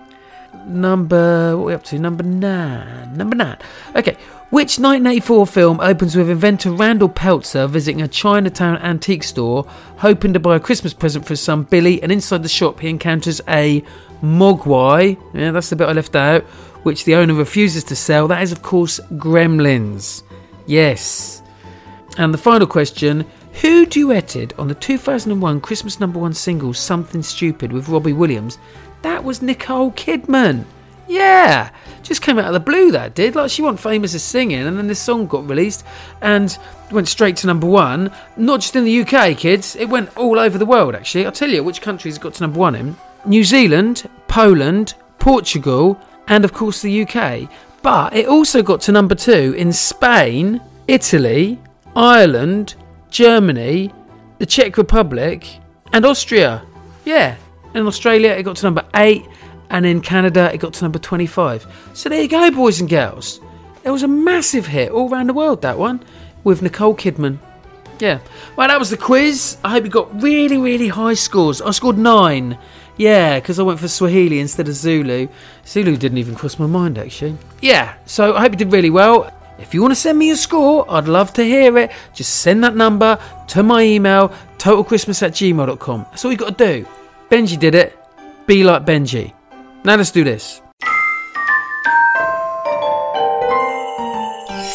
Number, what are we up to? Number nine. Number nine. Okay. Which nineteen eighty-four film opens with inventor Randall Peltzer visiting a Chinatown antique store, hoping to buy a Christmas present for his son Billy, and inside the shop he encounters a mogwai, yeah, that's the bit I left out, which the owner refuses to sell. That is, of course, Gremlins. Yes. And the final question, who duetted on the two thousand one Christmas number one single Something Stupid with Robbie Williams? That was Nicole Kidman. Yeah, just came out of the blue, that did. Like, she wasn't famous as singing, and then this song got released and went straight to number one. Not just in the U K, kids. It went all over the world, actually. I'll tell you which countries it got to number one in. New Zealand, Poland, Portugal, and of course the U K. But it also got to number two in Spain, Italy, Ireland, Germany, the Czech Republic, and Austria. Yeah, in Australia it got to number eight. And in Canada, it got to number twenty-five. So there you go, boys and girls. It was a massive hit all around the world, that one, with Nicole Kidman. Yeah. Well, that was the quiz. I hope you got really, really high scores. I scored nine. Yeah, because I went for Swahili instead of Zulu. Zulu didn't even cross my mind, actually. Yeah, so I hope you did really well. If you want to send me a score, I'd love to hear it. Just send that number to my email, total christmas at gmail dot com. That's all you got to do. Benji did it. Be like Benji. Now let's do this.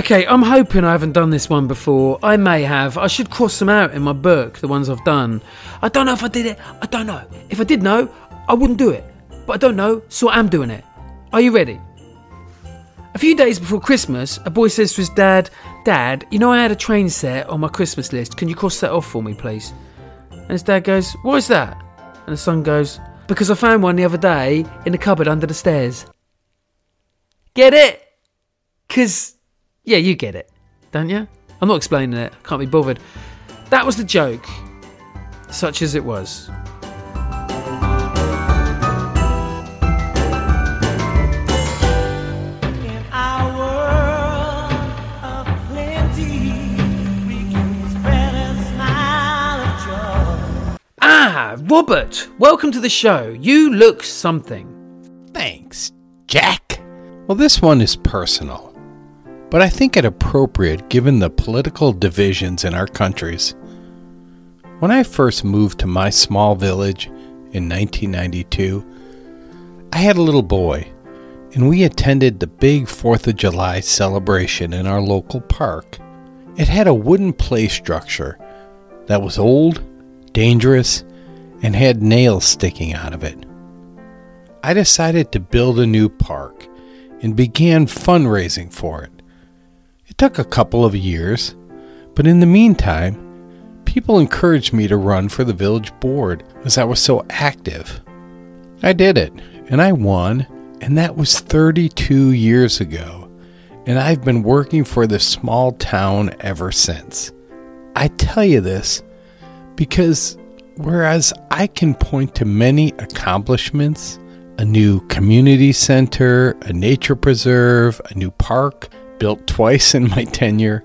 Okay, I'm hoping I haven't done this one before. I may have. I should cross them out in my book, the ones I've done. I don't know if I did it. I don't know. If I did know, I wouldn't do it. But I don't know, so I am doing it. Are you ready? A few days before Christmas, a boy says to his dad, Dad, you know I had a train set on my Christmas list. Can you cross that off for me, please? And his dad goes, what is that? And the son goes, because I found one the other day in the cupboard under the stairs. Get it? Because... yeah, you get it, don't you? I'm not explaining it. Can't be bothered. That was the joke, such as it was. In our world of plenty, we can spread a smile of joy. Ah, Robert, welcome to the show. You look something. Thanks, Jack. Well, this one is personal, but I think it appropriate given the political divisions in our countries. When I first moved to my small village in nineteen ninety-two, I had a little boy, and we attended the big fourth of July celebration in our local park. It had a wooden play structure that was old, dangerous, and had nails sticking out of it. I decided to build a new park and began fundraising for it. It took a couple of years, but in the meantime, people encouraged me to run for the village board as I was so active. I did it, and I won, and that was thirty-two years ago, and I've been working for this small town ever since. I tell you this because whereas I can point to many accomplishments, a new community center, a nature preserve, a new park, built twice in my tenure.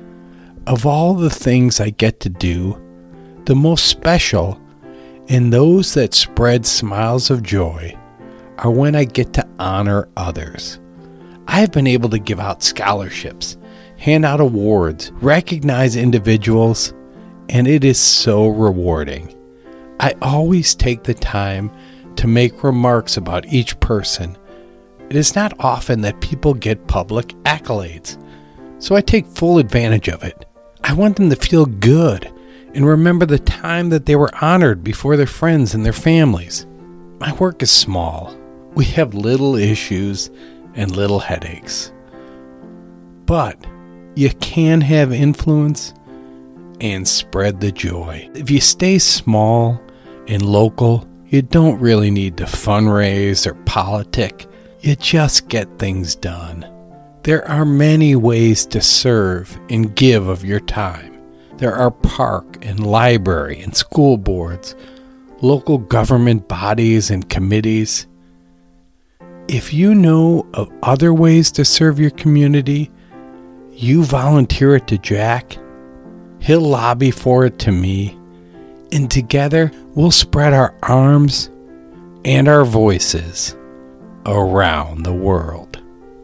Of all the things I get to do, the most special and those that spread smiles of joy are when I get to honor others. I have been able to give out scholarships, hand out awards, recognize individuals, and it is so rewarding. I always take the time to make remarks about each person. It is not often that people get public accolades, so I take full advantage of it. I want them to feel good and remember the time that they were honored before their friends and their families. My work is small. We have little issues and little headaches. But you can have influence and spread the joy. If you stay small and local, you don't really need to fundraise or politic. You just get things done. There are many ways to serve and give of your time. There are park and library and school boards, local government bodies and committees. If you know of other ways to serve your community, you volunteer it to Jack. He'll lobby for it to me. And together, we'll spread our arms and our voices around the world.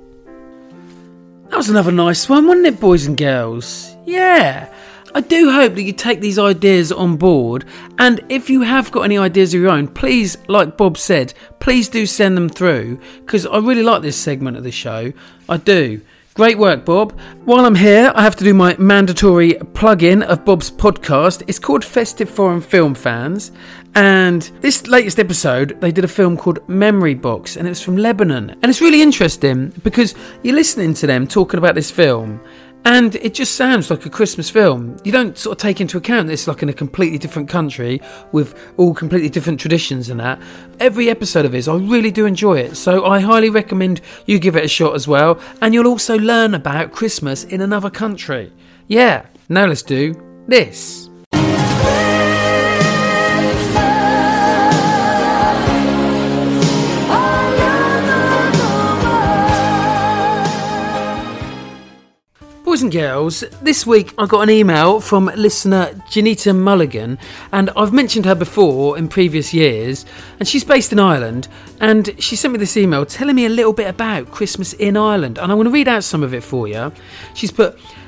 That was another nice one, wasn't it, boys and girls? Yeah. I do hope that you take these ideas on board, and if you have got any ideas of your own, please, like Bob said, please do send them through, because I really like this segment of the show. I do. Great work, Bob. While I'm here, I have to do my mandatory plug-in of Bob's podcast. It's called Festive Foreign Film Fans. And this latest episode, they did a film called Memory Box, and it's from Lebanon. And it's really interesting because you're listening to them talking about this film, and it just sounds like a Christmas film. You don't sort of take into account that it's like in a completely different country with all completely different traditions and that. Every episode of his, I really do enjoy it. So I highly recommend you give it a shot as well. And you'll also learn about Christmas in another country. Yeah, now let's do this. Boys and girls, this week I got an email from listener Janita Mulligan, and I've mentioned her before in previous years, and she's based in Ireland, and she sent me this email telling me a little bit about Christmas in Ireland, and I want to read out some of it for you. She's put,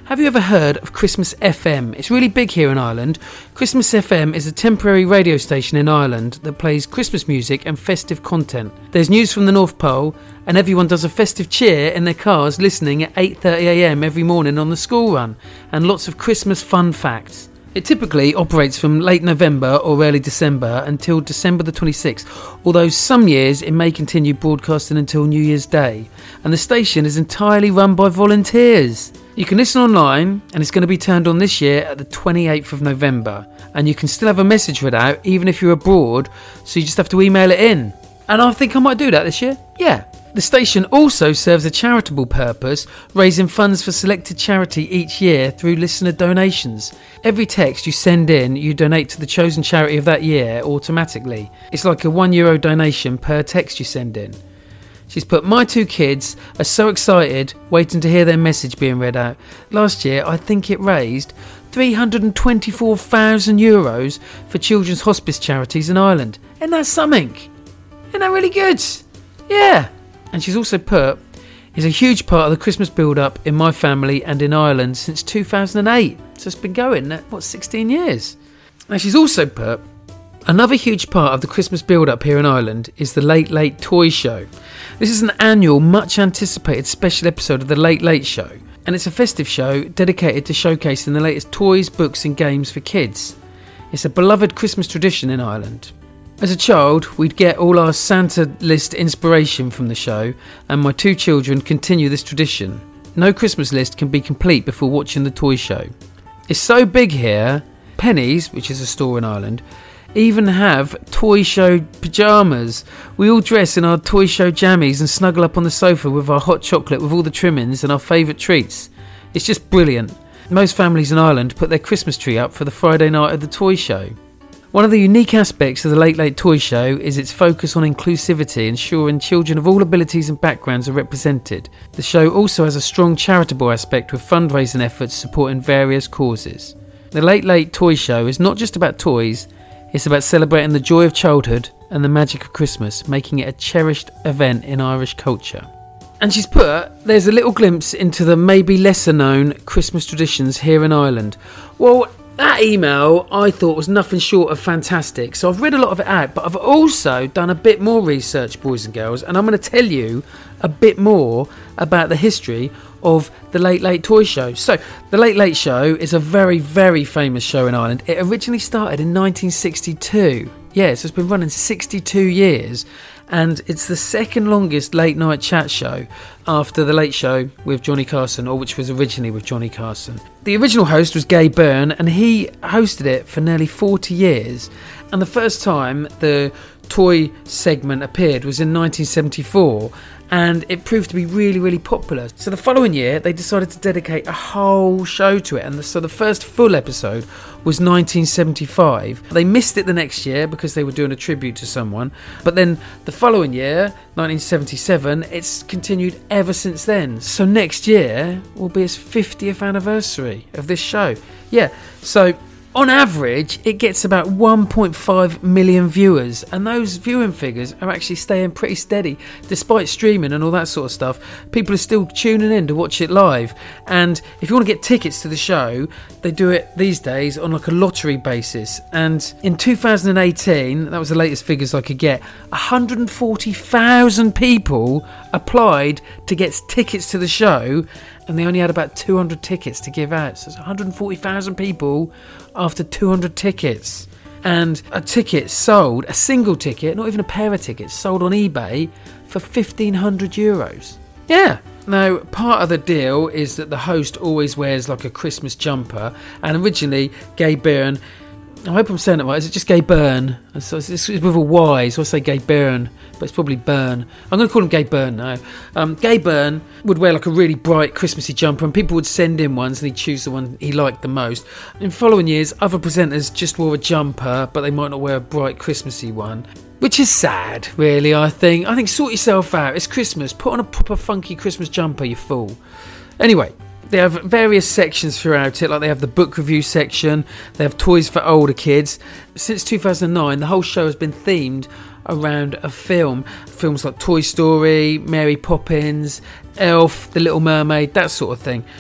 Have you ever heard of Christmas F M? It's really big here in Ireland. Christmas F M is a temporary radio station in Ireland that plays Christmas music and festive content. There's news from the North Pole, and everyone does a festive cheer in their cars listening at eight thirty a m every morning on the school run, and lots of Christmas fun facts. It typically operates from late November or early December until December the twenty-sixth, although some years it may continue broadcasting until New Year's Day. And the station is entirely run by volunteers. You can listen online, and it's going to be turned on this year at the twenty-eighth of November. And you can still have a message read out even if you're abroad, so you just have to email it in. And I think I might do that this year. Yeah. The station also serves a charitable purpose, raising funds for selected charity each year through listener donations. Every text you send in, you donate to the chosen charity of that year automatically. It's like a one euro donation per text you send in. She's put, my two kids are so excited waiting to hear their message being read out. Last year, I think it raised three hundred twenty-four thousand euros for children's hospice charities in Ireland. Isn't that something? Isn't that really good? Yeah. And she's also put, is a huge part of the Christmas build-up in my family and in Ireland since two thousand eight. So it's been going, what, sixteen years? Now she's also put, another huge part of the Christmas build-up here in Ireland is the Late Late Toy Show. This is an annual, much-anticipated special episode of the Late Late Show. And it's a festive show dedicated to showcasing the latest toys, books and games for kids. It's a beloved Christmas tradition in Ireland. As a child, we'd get all our Santa list inspiration from the show, and my two children continue this tradition. No Christmas list can be complete before watching the toy show. It's so big here, Penny's, which is a store in Ireland, even have toy show pyjamas. We all dress in our toy show jammies and snuggle up on the sofa with our hot chocolate with all the trimmings and our favourite treats. It's just brilliant. Most families in Ireland put their Christmas tree up for the Friday night of the toy show. One of the unique aspects of the Late Late Toy Show is its focus on inclusivity, ensuring children of all abilities and backgrounds are represented. The show also has a strong charitable aspect with fundraising efforts supporting various causes. The Late Late Toy Show is not just about toys, it's about celebrating the joy of childhood and the magic of Christmas, making it a cherished event in Irish culture. And she's put, there's a little glimpse into the maybe lesser known Christmas traditions here in Ireland. Well, that email I thought was nothing short of fantastic, so I've read a lot of it out, but I've also done a bit more research, boys and girls, and I'm going to tell you a bit more about the history of the Late Late Toy Show. So, the Late Late Show is a very, very famous show in Ireland. It originally started in nineteen sixty-two. Yeah, so it's been running sixty-two years, and it's the second longest late night chat show after The Late Show with Johnny Carson, or which was originally with Johnny Carson. The original host was Gay Byrne, and he hosted it for nearly forty years. And the first time the toy segment appeared was in nineteen seventy-four, and it proved to be really, really popular. So the following year, they decided to dedicate a whole show to it, and the, so the first full episode was nineteen seventy-five. They missed it the next year because they were doing a tribute to someone, but then the following year, nineteen seventy-seven, it's continued ever since then. So next year will be its fiftieth anniversary of this show. Yeah, so on average, it gets about one point five million viewers, and those viewing figures are actually staying pretty steady. Despite streaming and all that sort of stuff, people are still tuning in to watch it live. And if you want to get tickets to the show, they do it these days on like a lottery basis. And in two thousand eighteen, that was the latest figures I could get, one hundred forty thousand people applied to get tickets to the show, and they only had about two hundred tickets to give out. So it's one hundred forty thousand people after two hundred tickets. And a ticket sold, a single ticket, not even a pair of tickets, sold on eBay for fifteen hundred euros. Yeah. Now, part of the deal is that the host always wears like a Christmas jumper, and originally Gay Byrne, I hope I'm saying it right, is it just Gay Byrne? So it's, it's with a Y, so I say Gay Byrne, but it's probably Byrne. I'm going to call him Gay Byrne now. Um, Gay Byrne would wear like a really bright Christmassy jumper, and people would send him ones and he'd choose the one he liked the most. In following years, other presenters just wore a jumper, but they might not wear a bright Christmassy one. Which is sad, really, I think. I think sort yourself out. It's Christmas. Put on a proper funky Christmas jumper, you fool. Anyway, they have various sections throughout it, like they have the book review section, they have toys for older kids. Since two thousand nine, the whole show has been themed around a film. Films like Toy Story, Mary Poppins, Elf, The Little Mermaid, that sort of thing.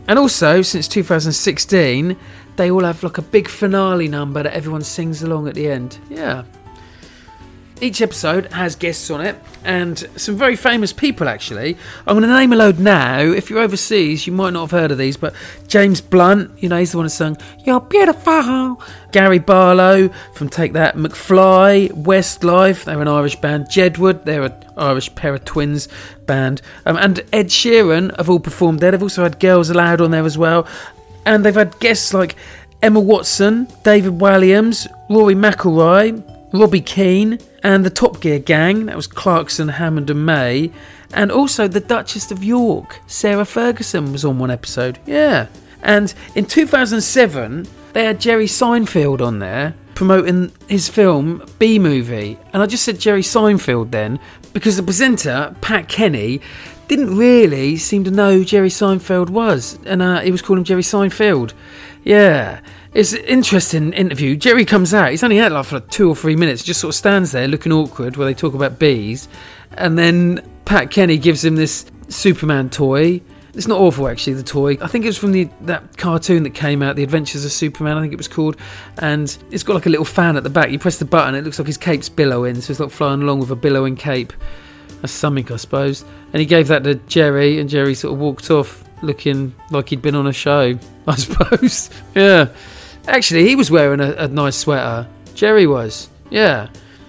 And also, since two thousand sixteen, they all have like a big finale number that everyone sings along at the end. Yeah. Each episode has guests on it, and some very famous people, actually. I'm going to name a load now. If you're overseas, you might not have heard of these, but James Blunt, you know, he's the one who sung You're Beautiful. Gary Barlow from Take That. McFly, Westlife, they're an Irish band. Jedward, they're an Irish pair of twins band. Um, and Ed Sheeran have all performed there. They've also had Girls Aloud on there as well. And they've had guests like Emma Watson, David Walliams, Rory McIlroy, Robbie Keane, and the Top Gear gang, that was Clarkson, Hammond and May, and also the Duchess of York, Sarah Ferguson, was on one episode. Yeah. And in two thousand seven, they had Jerry Seinfeld on there promoting his film B-Movie. And I just said Jerry Seinfeld then because the presenter, Pat Kenny, didn't really seem to know who Jerry Seinfeld was, and uh, he was calling him Jerry Seinfeld. Yeah. It's an interesting interview. Jerry comes out. He's only out like for like two or three minutes. Just sort of stands there looking awkward while they talk about bees. And then Pat Kenny gives him this Superman toy. It's not awful, actually, the toy. I think it was from the that cartoon that came out, The Adventures of Superman, I think it was called. And it's got like a little fan at the back. You press the button, it looks like his cape's billowing. So it's like flying along with a billowing cape. That's something, I suppose. And he gave that to Jerry, and Jerry sort of walked off looking like he'd been on a show, I suppose. Yeah. Actually, he was wearing a, a nice sweater. Jerry was. Yeah.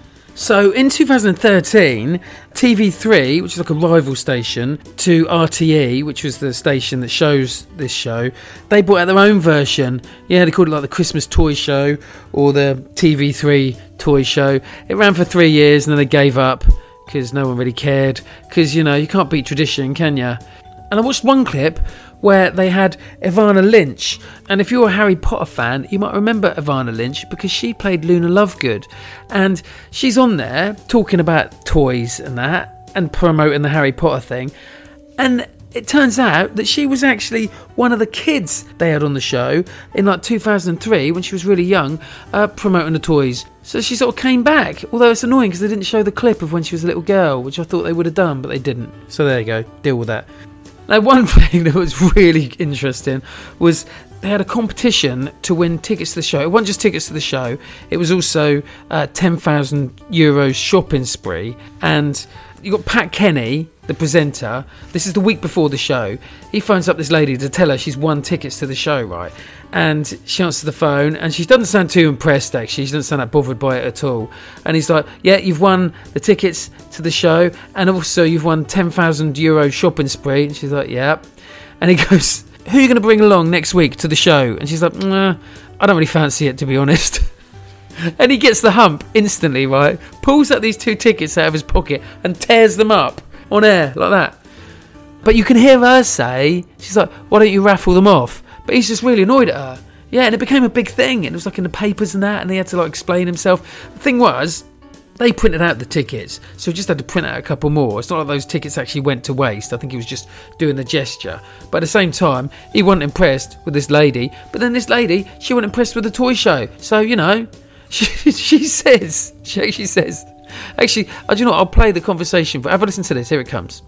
So in two thousand thirteen, T V three, which is like a rival station to R T E, which was the station that shows this show, they brought out their own version. Yeah, they called it like the Christmas Toy Show or the T V three Toy Show. It ran for three years and then they gave up because no one really cared. Because, you know, you can't beat tradition, can you? And I watched one clip where they had Evanna Lynch. And if you're a Harry Potter fan, you might remember Evanna Lynch because she played Luna Lovegood. And she's on there talking about toys and that and promoting the Harry Potter thing. And it turns out that she was actually one of the kids they had on the show in like two thousand three when she was really young, uh, promoting the toys. So she sort of came back, although it's annoying because they didn't show the clip of when she was a little girl, which I thought they would have done, but they didn't. So there you go, deal with that. Now, one thing that was really interesting was they had a competition to win tickets to the show. It wasn't just tickets to the show. It was also uh, ten thousand euros shopping spree. And you got Pat Kenny, the presenter. This is the week before the show. He phones up this lady to tell her she's won tickets to the show, right? And she answers the phone, and she doesn't sound too impressed, actually. She doesn't sound that bothered by it at all. And he's like, yeah, you've won the tickets to the show, and also you've won ten thousand euro shopping spree. And she's like, yeah. And he goes, who are you going to bring along next week to the show? And she's like, nah, I don't really fancy it, to be honest. And he gets the hump instantly, right? Pulls out these two tickets out of his pocket and tears them up on air like that. But you can hear her say, she's like, why don't you raffle them off? But he's just really annoyed at her. Yeah, and it became a big thing. And it was like in the papers and that, and he had to like explain himself. The thing was, they printed out the tickets, so he just had to print out a couple more. It's not like those tickets actually went to waste. I think he was just doing the gesture. But at the same time, he wasn't impressed with this lady. But then this lady, she wasn't impressed with the toy show. So, you know, she, she says, she actually says, actually, I do you know what, I'll play the conversation. Have a listen to this. Here it comes.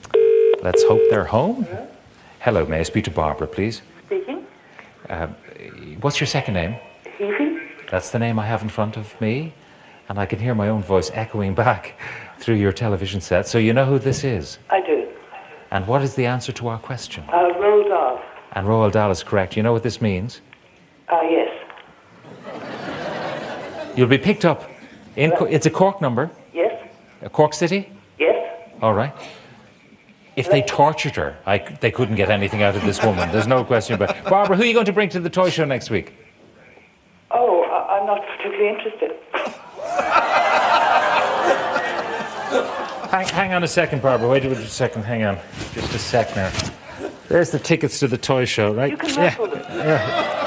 Let's hope they're home. Hello, may I speak to Barbara, please? Speaking. Uh, what's your second name? Evie. That's the name I have in front of me. And I can hear my own voice echoing back through your television set. So you know who this is? I do. And what is the answer to our question? Uh, Roald Dahl. And Roald Dahl is correct. You know what this means? Uh, yes. You'll be picked up. In Co- it's a Cork number. Yes. A Cork City? Yes. All right. If they tortured her, I, they couldn't get anything out of this woman. There's no question about it. Barbara, who are you going to bring to the toy show next week? Oh, I- I'm not particularly interested. hang, hang on a second, Barbara. Wait a second. Hang on. Just a sec now. There's the tickets to the toy show, right? You can yeah. raffle them. Yeah.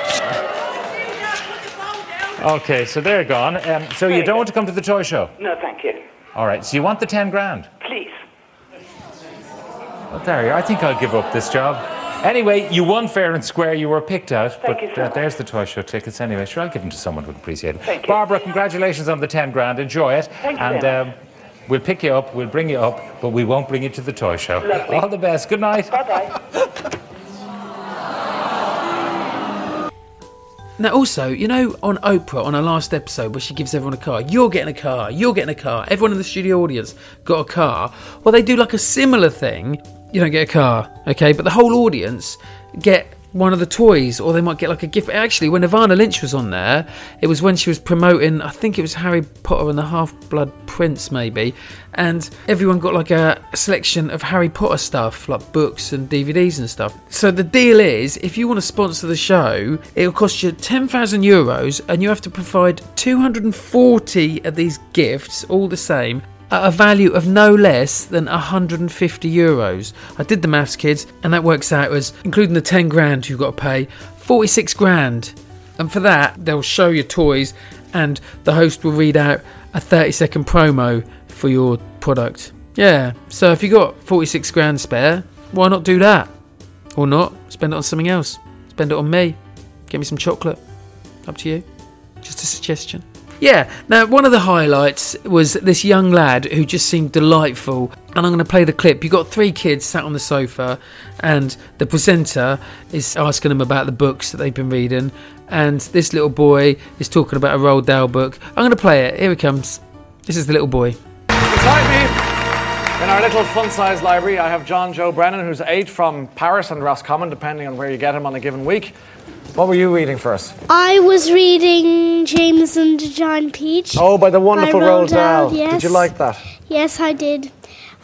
Okay, so they're gone. Um, so you don't want to come to the toy show? No, thank you. All right, so you want the ten grand? Please. Well, there you are. I think I'll give up this job. Anyway, you won fair and square. You were picked out. Thank but you so uh, much. there's the toy show tickets anyway. Sure, I'll give them to someone who'd appreciate it. Thank you. Barbara, congratulations on the ten grand. Enjoy it. Thank you and very um, we'll pick you up. We'll bring you up, but we won't bring you to the toy show. Lovely. All the best. Good night. Bye-bye. Now also, you know, on Oprah, on her last episode where she gives everyone a car, you're getting a car, you're getting a car, everyone in the studio audience got a car. Well, they do like a similar thing. You don't get a car, okay, but the whole audience get one of the toys, or they might get like a gift. Actually, when Ivana Lynch was on there, it was when she was promoting, I think it was Harry Potter and the Half-Blood Prince maybe, and everyone got like a selection of Harry Potter stuff, like books and D V Ds and stuff. So the deal is, if you want to sponsor the show, it'll cost you ten thousand euros, and you have to provide two hundred forty of these gifts, all the same, at a value of no less than one hundred fifty euros. I did the maths, kids, and that works out as, including the ten grand you've got to pay, forty-six grand. And for that, they'll show your toys, and the host will read out a thirty second promo for your product. Yeah, so if you got forty-six grand spare, why not do that? Or not, spend it on something else. Spend it on me. Get me some chocolate. Up to you. Just a suggestion. Yeah, now one of the highlights was this young lad who just seemed delightful, and I'm going to play the clip. You've got three kids sat on the sofa, and the presenter is asking them about the books that they've been reading, and this little boy is talking about a Roald Dahl book. I'm going to play it. Here he comes. This is the little boy. Beside me, in our little fun-sized library, I have John Joe Brennan, who's eight, from Paris and Roscommon, depending on where you get him on a given week. What were you reading for us? I was reading James and the Giant Peach. Oh, by the wonderful Roald Dahl. Yes. Did you like that? Yes, I did.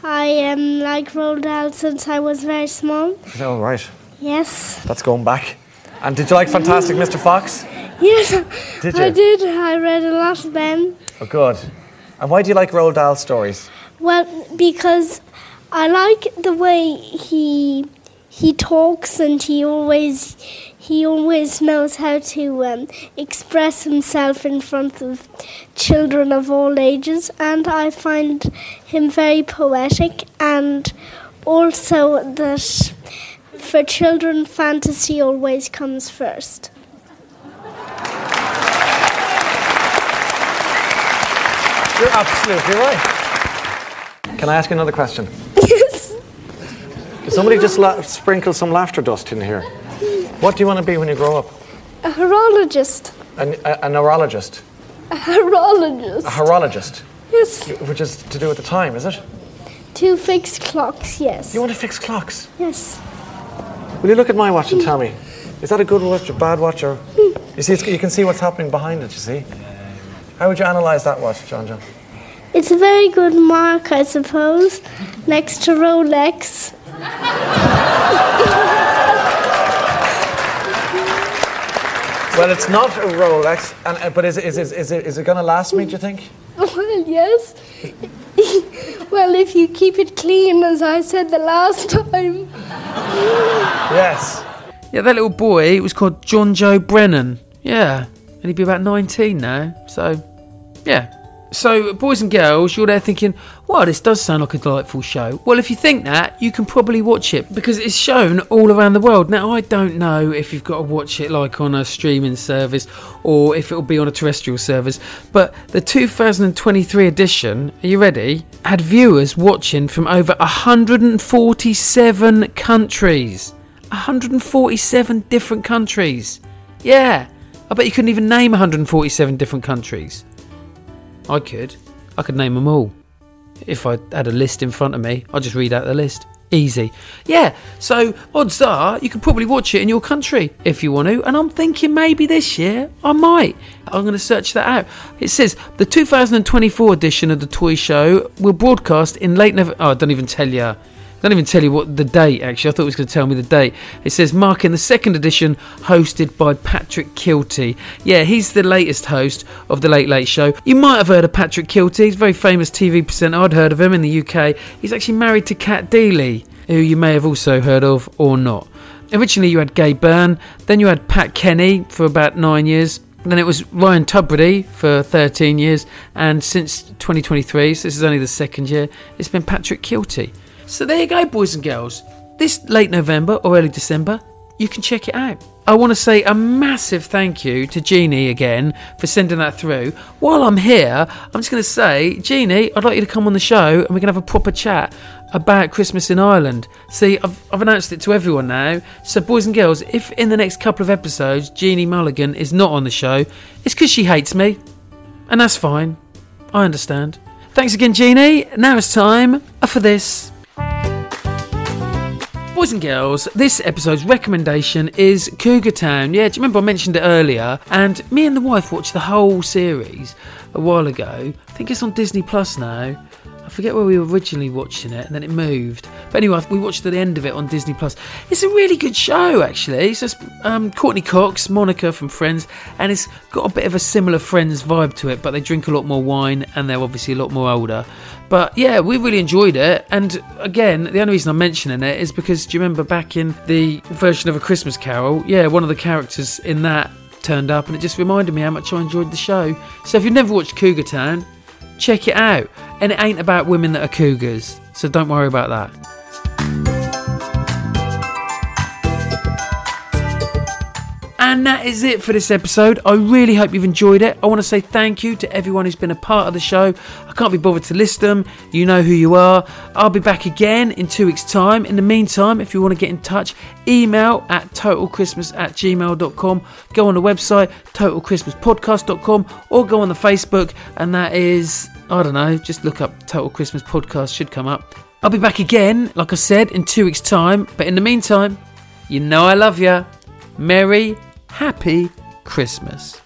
I um, like Roald Dahl since I was very small. Oh, right. Yes. That's going back. And did you like Fantastic Mister Fox? Yes, Did you? I did. I read a lot of them. Oh, good. And why do you like Roald Dahl stories? Well, because I like the way he he talks, and he always he always knows how to um, express himself in front of children of all ages, and I find him very poetic, and also that for children, fantasy always comes first. You're absolutely right. Can I ask you another question? Yes. Did somebody just la- sprinkle some laughter dust in here? What do you want to be when you grow up? A horologist. A, a, a neurologist? A horologist. A horologist? Yes. Which is to do with the time, is it? To fix clocks, yes. You want to fix clocks? Yes. Will you look at my watch and tell me, is that a good watch or bad watch? Or you see, it's, you can see what's happening behind it, you see? How would you analyse that watch, John John? It's a very good mark, I suppose, next to Rolex. Well, it's not a Rolex, and, uh, but is, is, is, is it, is it going to last me, do you think? Well, yes. Well, if you keep it clean, as I said the last time. Yes. Yeah, that little boy was called John Joe Brennan. Yeah, and he'd be about nineteen now, so, yeah. So, boys and girls, you're there thinking, wow, this does sound like a delightful show. Well, if you think that, you can probably watch it, because it's shown all around the world. Now, I don't know if you've got to watch it like on a streaming service, or if it'll be on a terrestrial service, but the two thousand twenty-three edition, are you ready, had viewers watching from over one hundred forty-seven countries. one hundred forty-seven different countries. Yeah, I bet you couldn't even name one hundred forty-seven different countries. I could. I could name them all. If I had a list in front of me, I'd just read out the list. Easy. Yeah, so odds are you could probably watch it in your country if you want to, and I'm thinking maybe this year I might. I'm going to search that out. It says the two thousand twenty-four edition of the toy show will broadcast in late November. Oh, I don't even tell you. I don't even tell you what the date, actually. I thought it was going to tell me the date. It says marking the second edition, hosted by Patrick Kielty. Yeah, he's the latest host of The Late Late Show. You might have heard of Patrick Kielty. He's a very famous T V presenter. I'd heard of him in the U K. He's actually married to Kat Deely, who you may have also heard of or not. Originally, you had Gay Byrne. Then you had Pat Kenny for about nine years. Then it was Ryan Tubridy for thirteen years. And since twenty twenty-three, so this is only the second year, it's been Patrick Kielty. So there you go, boys and girls. This late November or early December, you can check it out. I want to say a massive thank you to Jeannie again for sending that through. While I'm here, I'm just going to say, Jeannie, I'd like you to come on the show and we can have a proper chat about Christmas in Ireland. See, I've, I've announced it to everyone now. So, boys and girls, if in the next couple of episodes Jeannie Mulligan is not on the show, it's because she hates me. And that's fine. I understand. Thanks again, Jeannie. Now it's time for this. Boys and girls, this episode's recommendation is Cougar Town. Yeah, do you remember I mentioned it earlier? And me and the wife watched the whole series a while ago. I think it's on Disney Plus now. I forget where we were originally watching it, and then it moved. But anyway, we watched the end of it on Disney Plus. It's a really good show, actually. So it's um, Courtney Cox, Monica from Friends, and it's got a bit of a similar Friends vibe to it, but they drink a lot more wine, and they're obviously a lot more older. But yeah, we really enjoyed it. And again, the only reason I'm mentioning it is because, do you remember back in the version of A Christmas Carol? Yeah, one of the characters in that turned up, and it just reminded me how much I enjoyed the show. So if you've never watched Cougar Town, check it out. And it ain't about women that are cougars, so don't worry about that. And that is it for this episode. I really hope you've enjoyed it. I want to say thank you to everyone who's been a part of the show. I can't be bothered to list them. You know who you are. I'll be back again in two weeks' time. In the meantime, if you want to get in touch, email at totalchristmas at gmail dot com. Go on the website, total christmas podcast dot com, or go on the Facebook, and that is, I don't know, just look up Total Christmas Podcast, should come up. I'll be back again, like I said, in two weeks' time. But in the meantime, you know I love you. Merry Happy Christmas.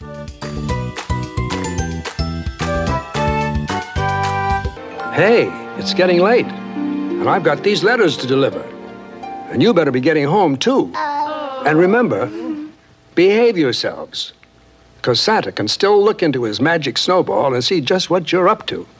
Hey, it's getting late, and I've got these letters to deliver. And you better be getting home, too. And remember, behave yourselves, because Santa can still look into his magic snowball and see just what you're up to.